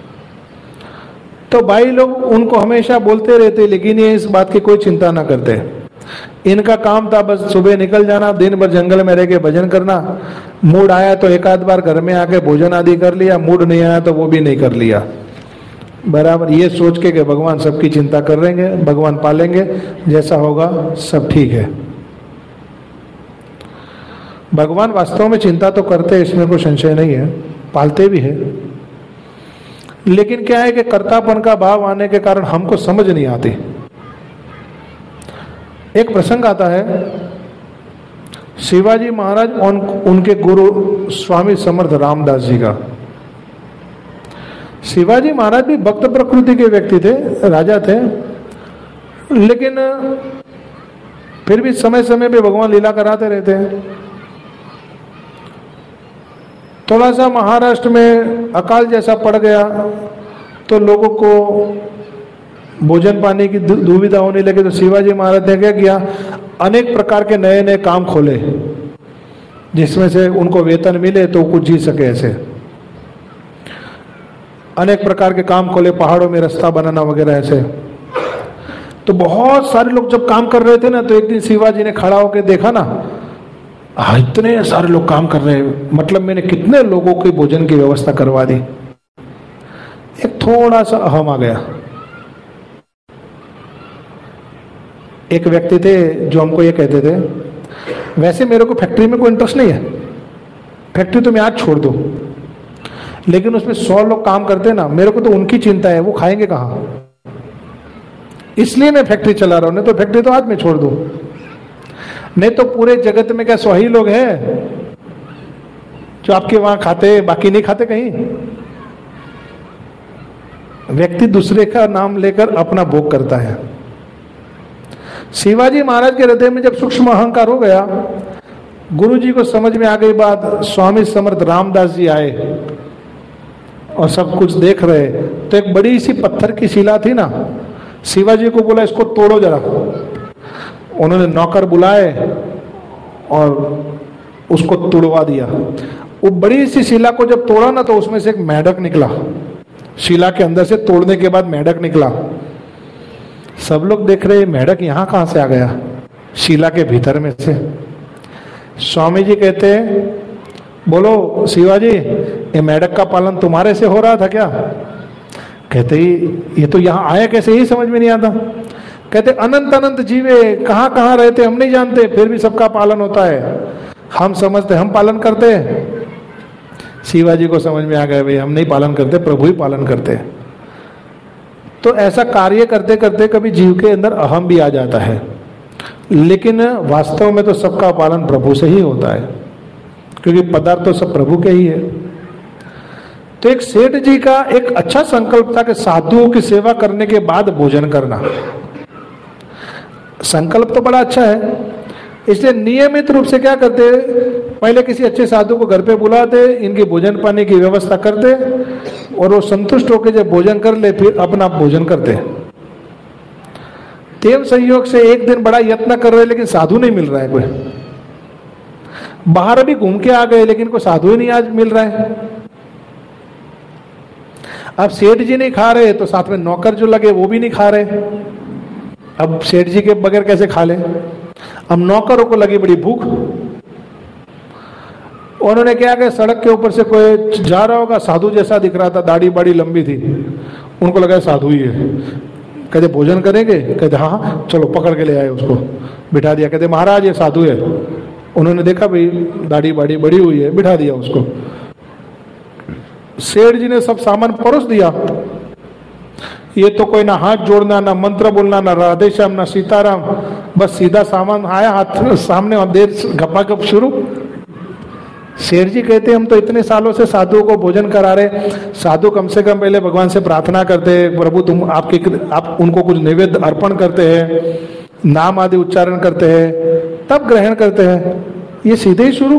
तो भाई लोग उनको हमेशा बोलते रहते, लेकिन ये इस बात की कोई चिंता ना करते। इनका काम था बस सुबह निकल जाना, दिन भर जंगल में रह के भजन करना। मूड आया तो एक आध बार घर में आके भोजन आदि कर लिया, मूड नहीं आया तो वो भी नहीं कर लिया। बराबर ये सोच के कि भगवान सबकी चिंता कर लेंगे, भगवान पालेंगे, जैसा होगा सब ठीक है। भगवान वास्तव में चिंता तो करते, इसमें कोई संशय नहीं है, पालते भी है। लेकिन क्या है कि कर्तापन का भाव आने के कारण हमको समझ नहीं आती। एक प्रसंग आता है शिवाजी महाराज उन, उनके गुरु स्वामी समर्थ रामदास जी का। शिवाजी महाराज भी भक्त प्रकृति के व्यक्ति थे, राजा थे, लेकिन फिर भी समय समय पे भगवान लीला कराते रहते हैं। थोड़ा सा महाराष्ट्र में अकाल जैसा पड़ गया तो लोगों को भोजन पानी की दु- दुविधा होने लगी तो शिवाजी महाराज ने क्या किया, अनेक प्रकार के नए नए काम खोले जिसमें से उनको वेतन मिले तो कुछ जी सके। ऐसे अनेक प्रकार के काम खोले, पहाड़ों में रास्ता बनाना वगैरह ऐसे। तो बहुत सारे लोग जब काम कर रहे थे ना, तो एक दिन शिवाजी ने खड़ा होकर देखा ना, हाँ, इतने सारे लोग काम कर रहे हैं, मतलब मैंने कितने लोगों की भोजन की व्यवस्था करवा दी। एक थोड़ा सा अहम आ गया। एक व्यक्ति थे जो हमको ये कहते थे, वैसे मेरे को फैक्ट्री में कोई इंटरेस्ट नहीं है, फैक्ट्री तो मैं आज छोड़ दूं, लेकिन उसमें सौ लोग काम करते हैं ना, मेरे को तो उनकी चिंता है, वो खाएंगे कहाँ, इसलिए मैं फैक्ट्री चला रहा हूं। नहीं तो फैक्ट्री तो आज मैं छोड़ दूं, नहीं तो पूरे जगत में क्या सौ ही लोग हैं जो आपके वहां खाते, बाकी नहीं खाते कहीं। व्यक्ति दूसरे का नाम लेकर अपना भोग करता है। शिवाजी महाराज के हृदय में जब सूक्ष्म अहंकार हो गया, गुरु जी को समझ में आ गई बात। स्वामी समर्थ रामदास जी आए और सब कुछ देख रहे, तो एक बड़ी सी पत्थर की शिला थी ना, शिवाजी को बोला इसको तोड़ो जरा। उन्होंने नौकर बुलाए और उसको तोड़वा दिया। वो बड़ी सी शिला को जब तोड़ा ना, तो उसमें से एक मेढक निकला। शिला के अंदर से तोड़ने के बाद मेढक निकला। सब लोग देख रहे, मेढक यहां कहां से आ गया, शिला के भीतर में से। स्वामी जी कहते हैं, बोलो शिवाजी, ये मेढक का पालन तुम्हारे से हो रहा था क्या? कहते ही ये तो यहाँ आया कैसे, ही समझ में नहीं आता। कहते अनंत अनंत जीवे कहाँ कहाँ रहते हम नहीं जानते, फिर भी सबका पालन होता है। हम समझते हम पालन करते हैं। शिवाजी को समझ में आ गया, भाई हम नहीं पालन करते, प्रभु ही पालन करते हैं। तो ऐसा कार्य करते करते कभी जीव के अंदर अहम भी आ जाता है, लेकिन वास्तव में तो सबका पालन प्रभु से ही होता है, क्योंकि पदार्थ तो सब प्रभु के ही है। तो एक सेठ जी का एक अच्छा संकल्प था कि साधुओं की सेवा करने के बाद भोजन करना। संकल्प तो बड़ा अच्छा है, इसलिए नियमित रूप से क्या करते, पहले किसी अच्छे साधु को घर पे बुलाते, इनकी भोजन पानी की व्यवस्था करते, और वो संतुष्ट होकर जब भोजन कर ले फिर अपना भोजन करते। देव संयोग से एक दिन बड़ा यत्न कर रहे, लेकिन साधु नहीं मिल रहा है कोई। बाहर भी घूम के आ गए, लेकिन कोई साधु ही नहीं आज मिल रहा है। अब सेठ जी नहीं खा रहे, तो साथ में नौकर जो लगे वो भी नहीं खा रहे। अब सेठ जी के बगैर कैसे खा ले? अब नौकरों को लगी बड़ी भूख। उन्होंने क्या किया, सड़क के ऊपर से कोई जा रहा होगा, साधु जैसा दिख रहा था, दाढ़ी बड़ी लंबी थी, उनको लगा साधु ही है। कहते भोजन करेंगे? कहते हाँ हाँ चलो, पकड़ के ले आए, उसको बिठा दिया। कहते महाराज ये साधु है। उन्होंने देखा भाई दाढ़ी बाड़ी बड़ी हुई है, बिठा दिया उसको। सेठ जी ने सब सामान परोस दिया। ये तो कोई ना हाथ जोड़ना, ना मंत्र बोलना, ना राधे श्याम, ना सीताराम, बस सीधा सामान आया हाथ सामने और देर गप्पा गप शुरू। शेर जी कहते हम तो इतने सालों से साधुओं को भोजन करा रहे, साधु कम से कम पहले भगवान से प्रार्थना करते हैं, प्रभु तुम आपके आप उनको कुछ नैवेद्य अर्पण करते हैं, नाम आदि उच्चारण करते हैं, तब ग्रहण करते हैं, ये सीधे ही शुरू।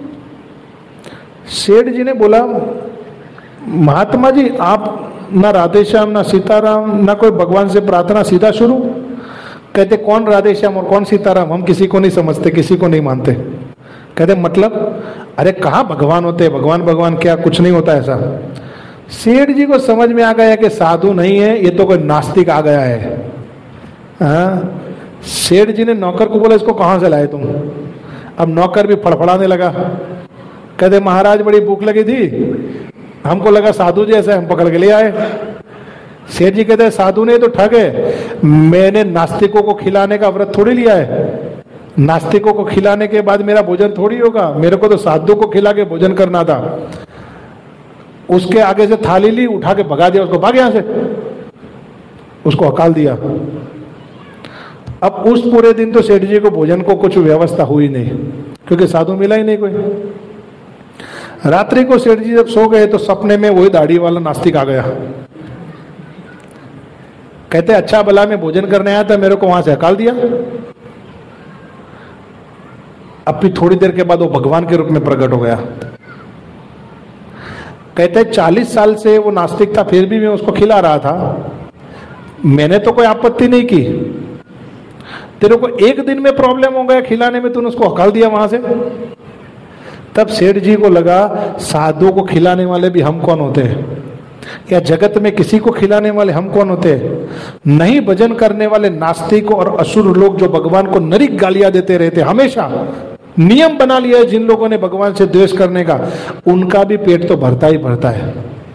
शेर जी ने बोला महात्मा जी आप ना राधे श्याम, ना सीताराम, ना कोई भगवान से प्रार्थना, सीधा शुरू। कहते कौन राधे श्याम और कौन सीताराम, हम किसी को नहीं समझते, किसी को नहीं मानते। कहते मतलब? अरे कहाँ भगवान होते, भगवान भगवान क्या, कुछ नहीं होता ऐसा। सेठ जी को समझ में आ गया कि साधु नहीं है, ये तो कोई नास्तिक आ गया है। हाँ, सेठ जी ने नौकर को बोला इसको कहाँ से लाए तुम? अब नौकर भी फड़फड़ाने लगा। कहते महाराज बड़ी भूख लगी थी, हमको लगा साधु जैसे, हम पकड़ के ले आए। सेठ जी कहते साधु ने तो ठग है, मैंने नास्तिकों को खिलाने का व्रत थोड़ी लिया है, नास्तिकों को खिलाने के बाद मेरा भोजन थोड़ी होगा, मेरे को तो साधु को खिला के भोजन करना था। उसके आगे से थाली ली, उठा के भगा दिया उसको, भाग यहां से, उसको हकाल दिया। अब उस पूरे दिन तो सेठ जी को भोजन को कुछ व्यवस्था हुई नहीं, क्योंकि साधु मिला ही नहीं कोई। रात्रि को सेठ जी जब सो गए तो सपने में वही दाढ़ी वाला नास्तिक आ गया। कहते अच्छा भला मैं भोजन करने आया था, मेरे को वहां से हकाल दिया। अब भी थोड़ी देर के बाद वो भगवान के रूप में प्रकट हो गया। कहते चालीस साल से वो नास्तिक था, फिर भी मैं उसको खिला रहा था, मैंने तो कोई आपत्ति नहीं की, तेरे को एक दिन में प्रॉब्लम हो गया खिलाने में, तूने उसको हकाल दिया वहां से। तब सेठ जी को लगा साधु को खिलाने वाले भी हम कौन होते हैं, या जगत में किसी को खिलाने वाले हम कौन होते हैं। नहीं भजन करने वाले नास्तिक और असुर लोग जो भगवान को नरिक गालियां देते रहते, हमेशा नियम बना लिया है जिन लोगों ने भगवान से द्वेष करने का, उनका भी पेट तो भरता ही भरता है।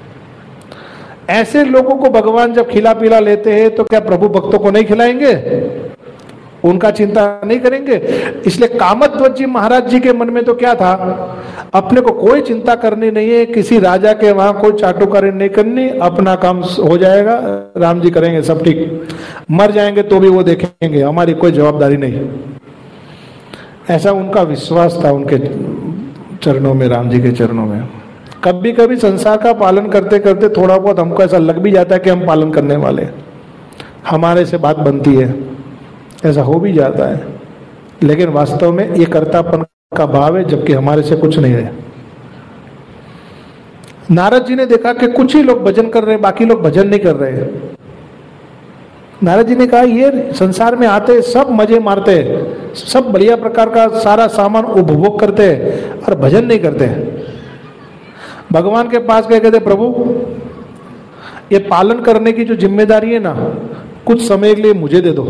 ऐसे लोगों को भगवान जब खिला पिला लेते हैं तो क्या प्रभु भक्तों को नहीं खिलाएंगे, उनका चिंता नहीं करेंगे। इसलिए कामध्वज जी महाराज जी के मन में तो क्या था, अपने को कोई चिंता करनी नहीं है, किसी राजा के वहां कोई चाटुकारी नहीं करनी, अपना काम हो जाएगा, राम जी करेंगे सब ठीक, मर जाएंगे तो भी वो देखेंगे, हमारी कोई जवाबदारी नहीं। ऐसा उनका विश्वास था उनके चरणों में, राम जी के चरणों में। कभी कभी संसार का पालन करते करते थोड़ा बहुत हमको ऐसा लग भी जाता है कि हम पालन करने वाले, हमारे से बात बनती है, ऐसा हो भी जाता है, लेकिन वास्तव में ये कर्तापन का भाव है, जबकि हमारे से कुछ नहीं है। नारद जी ने देखा कि कुछ ही लोग भजन कर रहे हैं, बाकी लोग भजन नहीं कर रहे हैं। नारद जी ने कहा ये संसार में आते सब मजे मारते हैं, सब बढ़िया प्रकार का सारा सामान उपभोग करते हैं और भजन नहीं करते। भगवान के पास गए, कहते प्रभु ये पालन करने की जो जिम्मेदारी है ना, कुछ समय के लिए मुझे दे दो।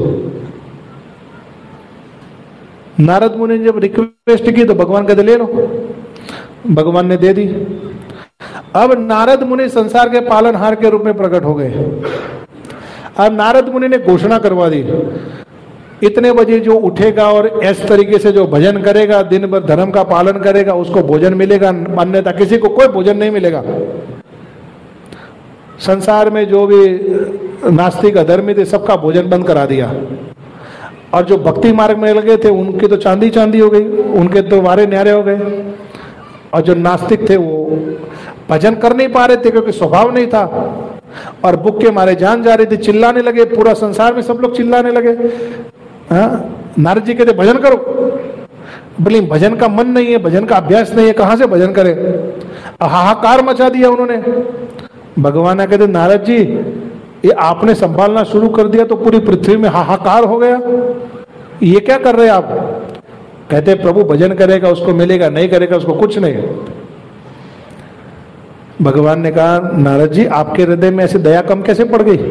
नारद मुनि ने जब रिक्वेस्ट की तो भगवान कहते ले लो, भगवान ने दे दी। अब नारद मुनि संसार के पालनहार के रूप में प्रकट हो गए। अब नारद मुनि ने घोषणा करवा दी, इतने बजे जो उठेगा और इस तरीके से जो भजन करेगा, दिन भर धर्म का पालन करेगा, उसको भोजन मिलेगा, अन्यथा किसी को कोई भोजन नहीं मिलेगा। संसार में जो भी नास्तिक अधर्मी थे सबका भोजन बंद करा दिया, और जो भक्ति मार्ग में लगे थे उनकी तो चांदी चांदी हो गई, उनके तो वारे न्यारे हो गए। और जो नास्तिक थे वो भजन कर नहीं पा रहे थे क्योंकि स्वभाव नहीं था, और भूख के मारे जान जा रही थी, चिल्लाने लगे, पूरा संसार में सब लोग चिल्लाने लगे। हाँ, नारद जी कहते भजन करो, बोले भजन का मन नहीं है, भजन का अभ्यास नहीं है, कहां से भजन करे। हाहाकार मचा दिया उन्होंने। भगवान कहते नारद जी ये आपने संभालना शुरू कर दिया तो पूरी पृथ्वी में हाहाकार हो गया, ये क्या कर रहे हैं आप। कहते प्रभु भजन करेगा उसको मिलेगा, नहीं करेगा उसको कुछ नहीं। भगवान ने कहा नारद जी आपके हृदय में ऐसी दया कम कैसे पड़ गई।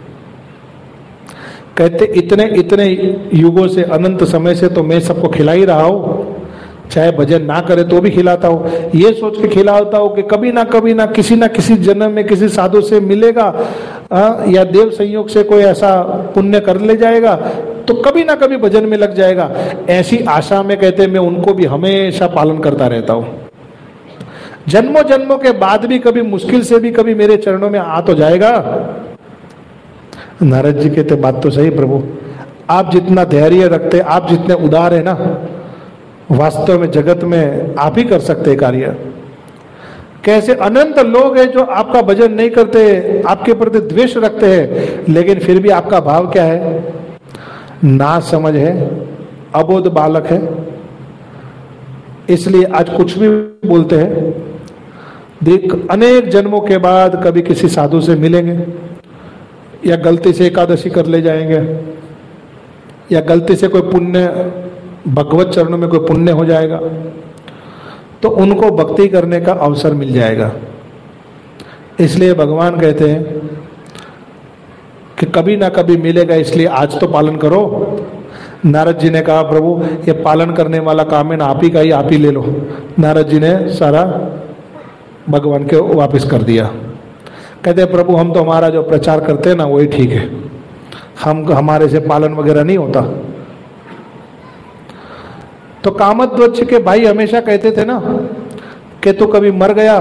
कहते इतने इतने युगों से, अनंत समय से तो मैं सबको खिला ही रहा हूं, चाहे भजन ना करे तो भी खिलाता हूं, ये सोच के खिलाता हूं कि कभी ना कभी ना किसी ना किसी जन्म में किसी साधु से मिलेगा, आ, या देव संयोग से कोई ऐसा पुण्य कर ले जाएगा तो कभी ना कभी भजन में लग जाएगा। ऐसी आशा में कहते मैं उनको भी हमेशा पालन करता रहता हूं। जन्मों जन्मों के बाद भी कभी मुश्किल से भी कभी मेरे चरणों में आ तो जाएगा। नारद जी कहते बात तो सही प्रभु, आप जितना धैर्य रखते, आप जितने उदार है ना, वास्तव में जगत में आप ही कर सकते कार्य। कैसे अनंत लोग हैं जो आपका भजन नहीं करते, आपके प्रति द्वेष रखते हैं, लेकिन फिर भी आपका भाव क्या है, ना समझ है, अबोध बालक है, इसलिए आज कुछ भी बोलते हैं। देख अनेक जन्मों के बाद कभी किसी साधु से मिलेंगे, या गलती से एकादशी कर ले जाएंगे, या गलती से कोई पुण्य भगवत चरणों में कोई पुण्य हो जाएगा तो उनको भक्ति करने का अवसर मिल जाएगा। इसलिए भगवान कहते हैं कि कभी ना कभी मिलेगा, इसलिए आज तो पालन करो। नारद जी ने कहा प्रभु ये पालन करने वाला काम है ना, आप ही का ही, आप ही ले लो। नारद जी ने सारा भगवान के वापस कर दिया। कहते प्रभु हम तो हमारा जो प्रचार करते हैं ना वही ठीक है, हम हमारे से पालन वगैरह नहीं होता। तो कामध्वज के भाई हमेशा कहते थे ना कि तू कभी मर गया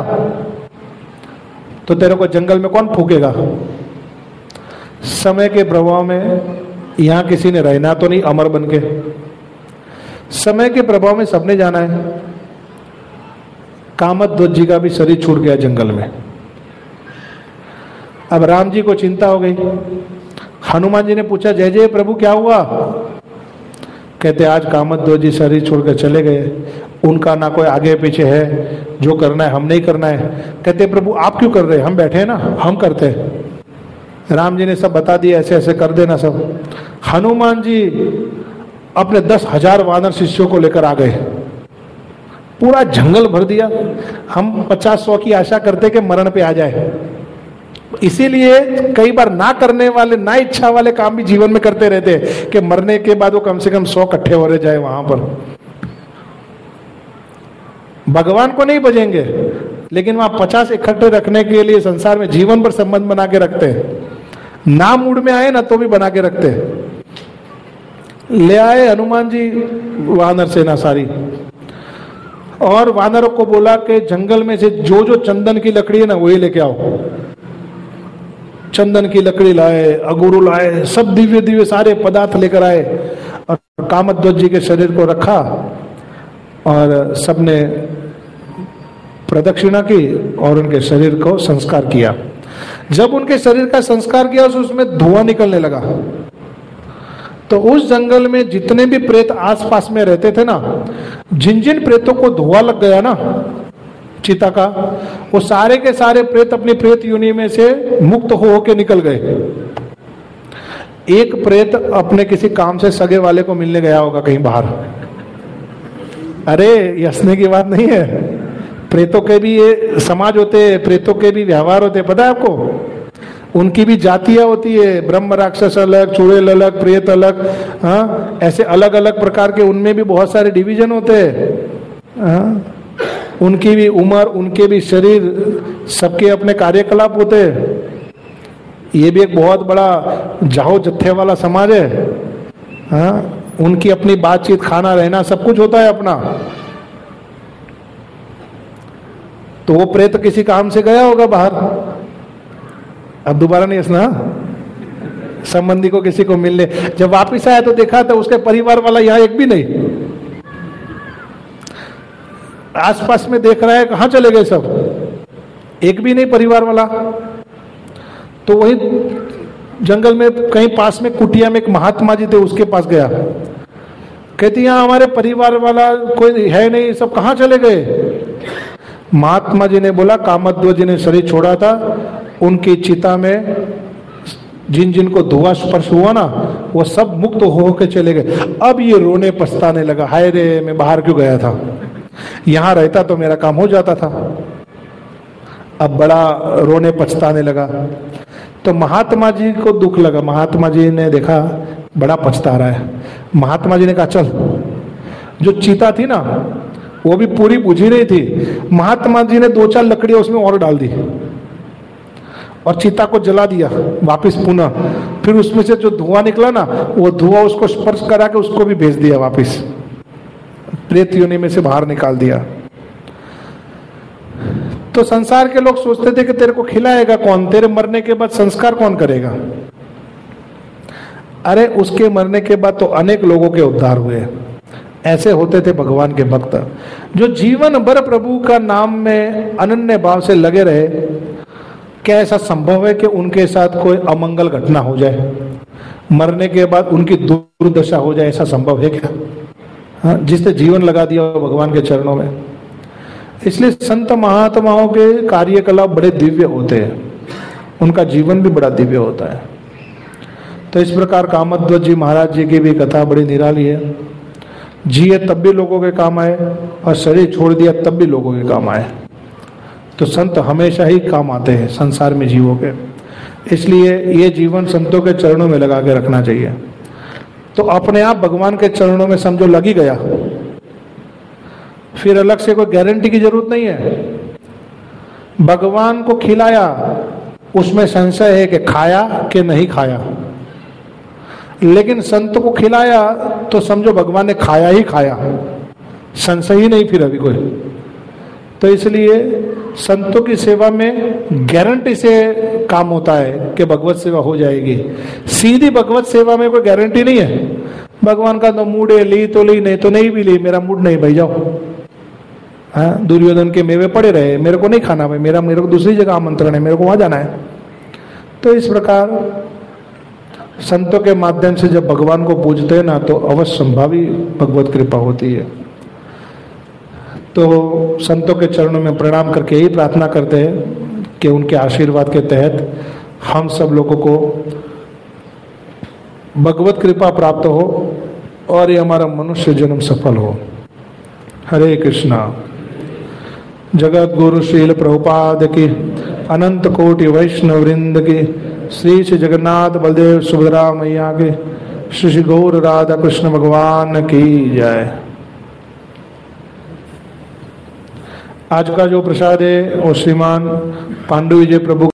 तो तेरे को जंगल में कौन फूकेगा। समय के प्रभाव में यहां किसी ने रहना तो नहीं अमर बन के, समय के प्रभाव में सबने जाना है। कामध्वज जी का भी शरीर छूट गया जंगल में। अब राम जी को चिंता हो गई। हनुमान जी ने पूछा जय जय प्रभु क्या हुआ। कहते आज कामध्वज जी शरीर छोड़कर चले गए, उनका ना कोई आगे पीछे है, जो करना है हम नहीं करना है। कहते प्रभु आप क्यों कर रहे हैं, हम बैठे हैं ना, हम करते हैं। राम जी ने सब बता दिया, ऐसे ऐसे कर देना सब। हनुमान जी अपने दस हजार वानर शिष्यों को लेकर आ गए, पूरा जंगल भर दिया। हम पचास सौ की आशा करते कि मरण पे आ जाए, इसीलिए कई बार ना करने वाले, ना इच्छा वाले काम भी जीवन में करते रहते हैं कि मरने के बाद वो कम से कम सौ इकट्ठे हो रहे जाए वहां पर। भगवान को नहीं बजेंगे, लेकिन वहां पचास इकट्ठे रखने के लिए संसार में जीवन पर संबंध बना के रखते हैं। ना मूड में आए ना तो भी बना के रखते हैं। ले आए हनुमान जी वानर सेना सारी, और वानरों को बोला कि जंगल में से जो जो चंदन की लकड़ी है ना वही लेके आओ। चंदन की लकड़ी लाए, अगुरु लाए, सब दिव्य दिव्य सारे पदार्थ लेकर आए और कामध्वज जी के शरीर को रखा और सबने प्रदक्षिणा की और उनके शरीर को संस्कार किया। जब उनके शरीर का संस्कार किया तो उसमें धुआं निकलने लगा। तो उस जंगल में जितने भी प्रेत आसपास में रहते थे ना, जिन जिन प्रेतों को धुआं लग गया ना चिता का, वो सारे के सारे प्रेत अपनी प्रेत योनि में से मुक्त हो होके निकल गए। एक प्रेत अपने किसी काम से सगे वाले को मिलने गया होगा कहीं बाहर। अरे ये हंसने की बात नहीं है, प्रेतों के भी ये समाज होते हैं, प्रेतों के भी व्यवहार होते हैं, पता है आपको। उनकी भी जातियां होती है, ब्रह्म राक्षस अलग, चुड़ैल अलग, प्रेत अलग, हाँ ऐसे अलग अलग प्रकार के उनमें भी बहुत सारे डिवीजन होते हैं। हाँ उनकी भी उम्र, उनके भी शरीर, सबके अपने कार्यकलाप होते हैं। ये भी एक बहुत बड़ा जाहो जत्थे वाला समाज है। हाँ उनकी अपनी बातचीत, खाना रहना सब कुछ होता है अपना। तो वो प्रेत किसी काम से गया होगा बाहर, अब दोबारा नहीं हंसना, संबंधी को किसी को मिलने जब वापिस आया तो देखा तो उसके परिवार वाला यहाँ एक भी नहीं। आसपास में देख रहा है कहाँ चले गए सब, एक भी नहीं परिवार वाला। तो वही जंगल में कहीं पास में कुटिया में एक महात्मा जी थे, उसके पास गया। कहती यहाँ हमारे परिवार वाला कोई है नहीं, सब कहाँ चले गए। महात्मा जी ने बोला कामध्वज जी ने शरीर छोड़ा था, उनकी चिता में जिन जिन को धुआं स्पर्श हुआ ना वो सब मुक्त हो के चले गए। अब ये रोने पछताने लगा, हाय रे मैं बाहर क्यों गया था, यहां रहता तो मेरा काम हो जाता था। अब बड़ा रोने पछताने लगा। तो महात्मा जी को दुख लगा, महात्मा जी ने देखा बड़ा पछता रहा है। महात्मा जी ने कहा चल, जो चीता थी ना वो भी पूरी बुझी नहीं थी, महात्मा जी ने दो चार लकड़ियां उसमें और डाल दी और चीता को जला दिया वापस पुनः। फिर उसमें से जो धुआं निकला ना वो धुआं उसको स्पर्श करा के उसको भी भेज दिया वापस, प्रेत योनि में से बाहर निकाल दिया। तो संसार के लोग सोचते थे कि तेरे को खिलाएगा कौन, तेरे मरने के बाद संस्कार कौन करेगा। अरे उसके मरने के बाद तो अनेक लोगों के उद्धार हुए। ऐसे होते थे भगवान के भक्त जो जीवन भर प्रभु का नाम में अनन्य भाव से लगे रहे। क्या ऐसा संभव है कि उनके साथ कोई अमंगल घटना हो जाए, मरने के बाद उनकी दुर्दशा हो जाए, ऐसा संभव है क्या? हाँ, जिसने जीवन लगा दिया भगवान के चरणों में। इसलिए संत महात्माओं के कार्यकलाप बड़े दिव्य होते हैं, उनका जीवन भी बड़ा दिव्य होता है। तो इस प्रकार कामध्वज जी महाराज जी की भी कथा बड़ी निराली है। जिए तब भी लोगों के काम आए और शरीर छोड़ दिया तब भी लोगों के काम आए। तो संत हमेशा ही काम आते हैं संसार में जीवों के, इसलिए ये जीवन संतों के चरणों में लगा के रखना चाहिए। तो अपने आप भगवान के चरणों में समझो लगी गया, फिर अलग से कोई गारंटी की जरूरत नहीं है। भगवान को खिलाया, उसमें संशय है कि खाया कि नहीं खाया, लेकिन संत को खिलाया तो समझो भगवान ने खाया ही खाया, संशय ही नहीं फिर अभी कोई। तो इसलिए संतों की सेवा में गारंटी से काम होता है कि भगवत सेवा हो जाएगी। सीधी भगवत सेवा में कोई गारंटी नहीं है। भगवान का तो मूड है, ली तो ली, नहीं तो नहीं भी ली, मेरा मूड नहीं, भाई जाओ। हाँ, दुर्योधन के मेवे पड़े रहे, मेरे को नहीं खाना भाई, मेरा मेरे को दूसरी जगह आमंत्रण है, मेरे को वहां जाना है। तो इस प्रकार संतों के माध्यम से जब भगवान को पूजते हैं ना तो अवश्य संभावी भगवत कृपा होती है। तो संतों के चरणों में प्रणाम करके यही प्रार्थना करते हैं कि उनके आशीर्वाद के तहत हम सब लोगों को भगवत कृपा प्राप्त हो और ये हमारा मनुष्य जन्म सफल हो। हरे कृष्णा। जगत गुरु श्रील प्रभुपाद की, अनंत कोटि वैष्णव वृंद की, श्री श्री जगन्नाथ बलदेव सुभद्रा मैया के, श्री श्री गौर राधा कृष्ण भगवान की जय। आज का जो प्रसाद है वो श्रीमान पांडु विजय प्रभु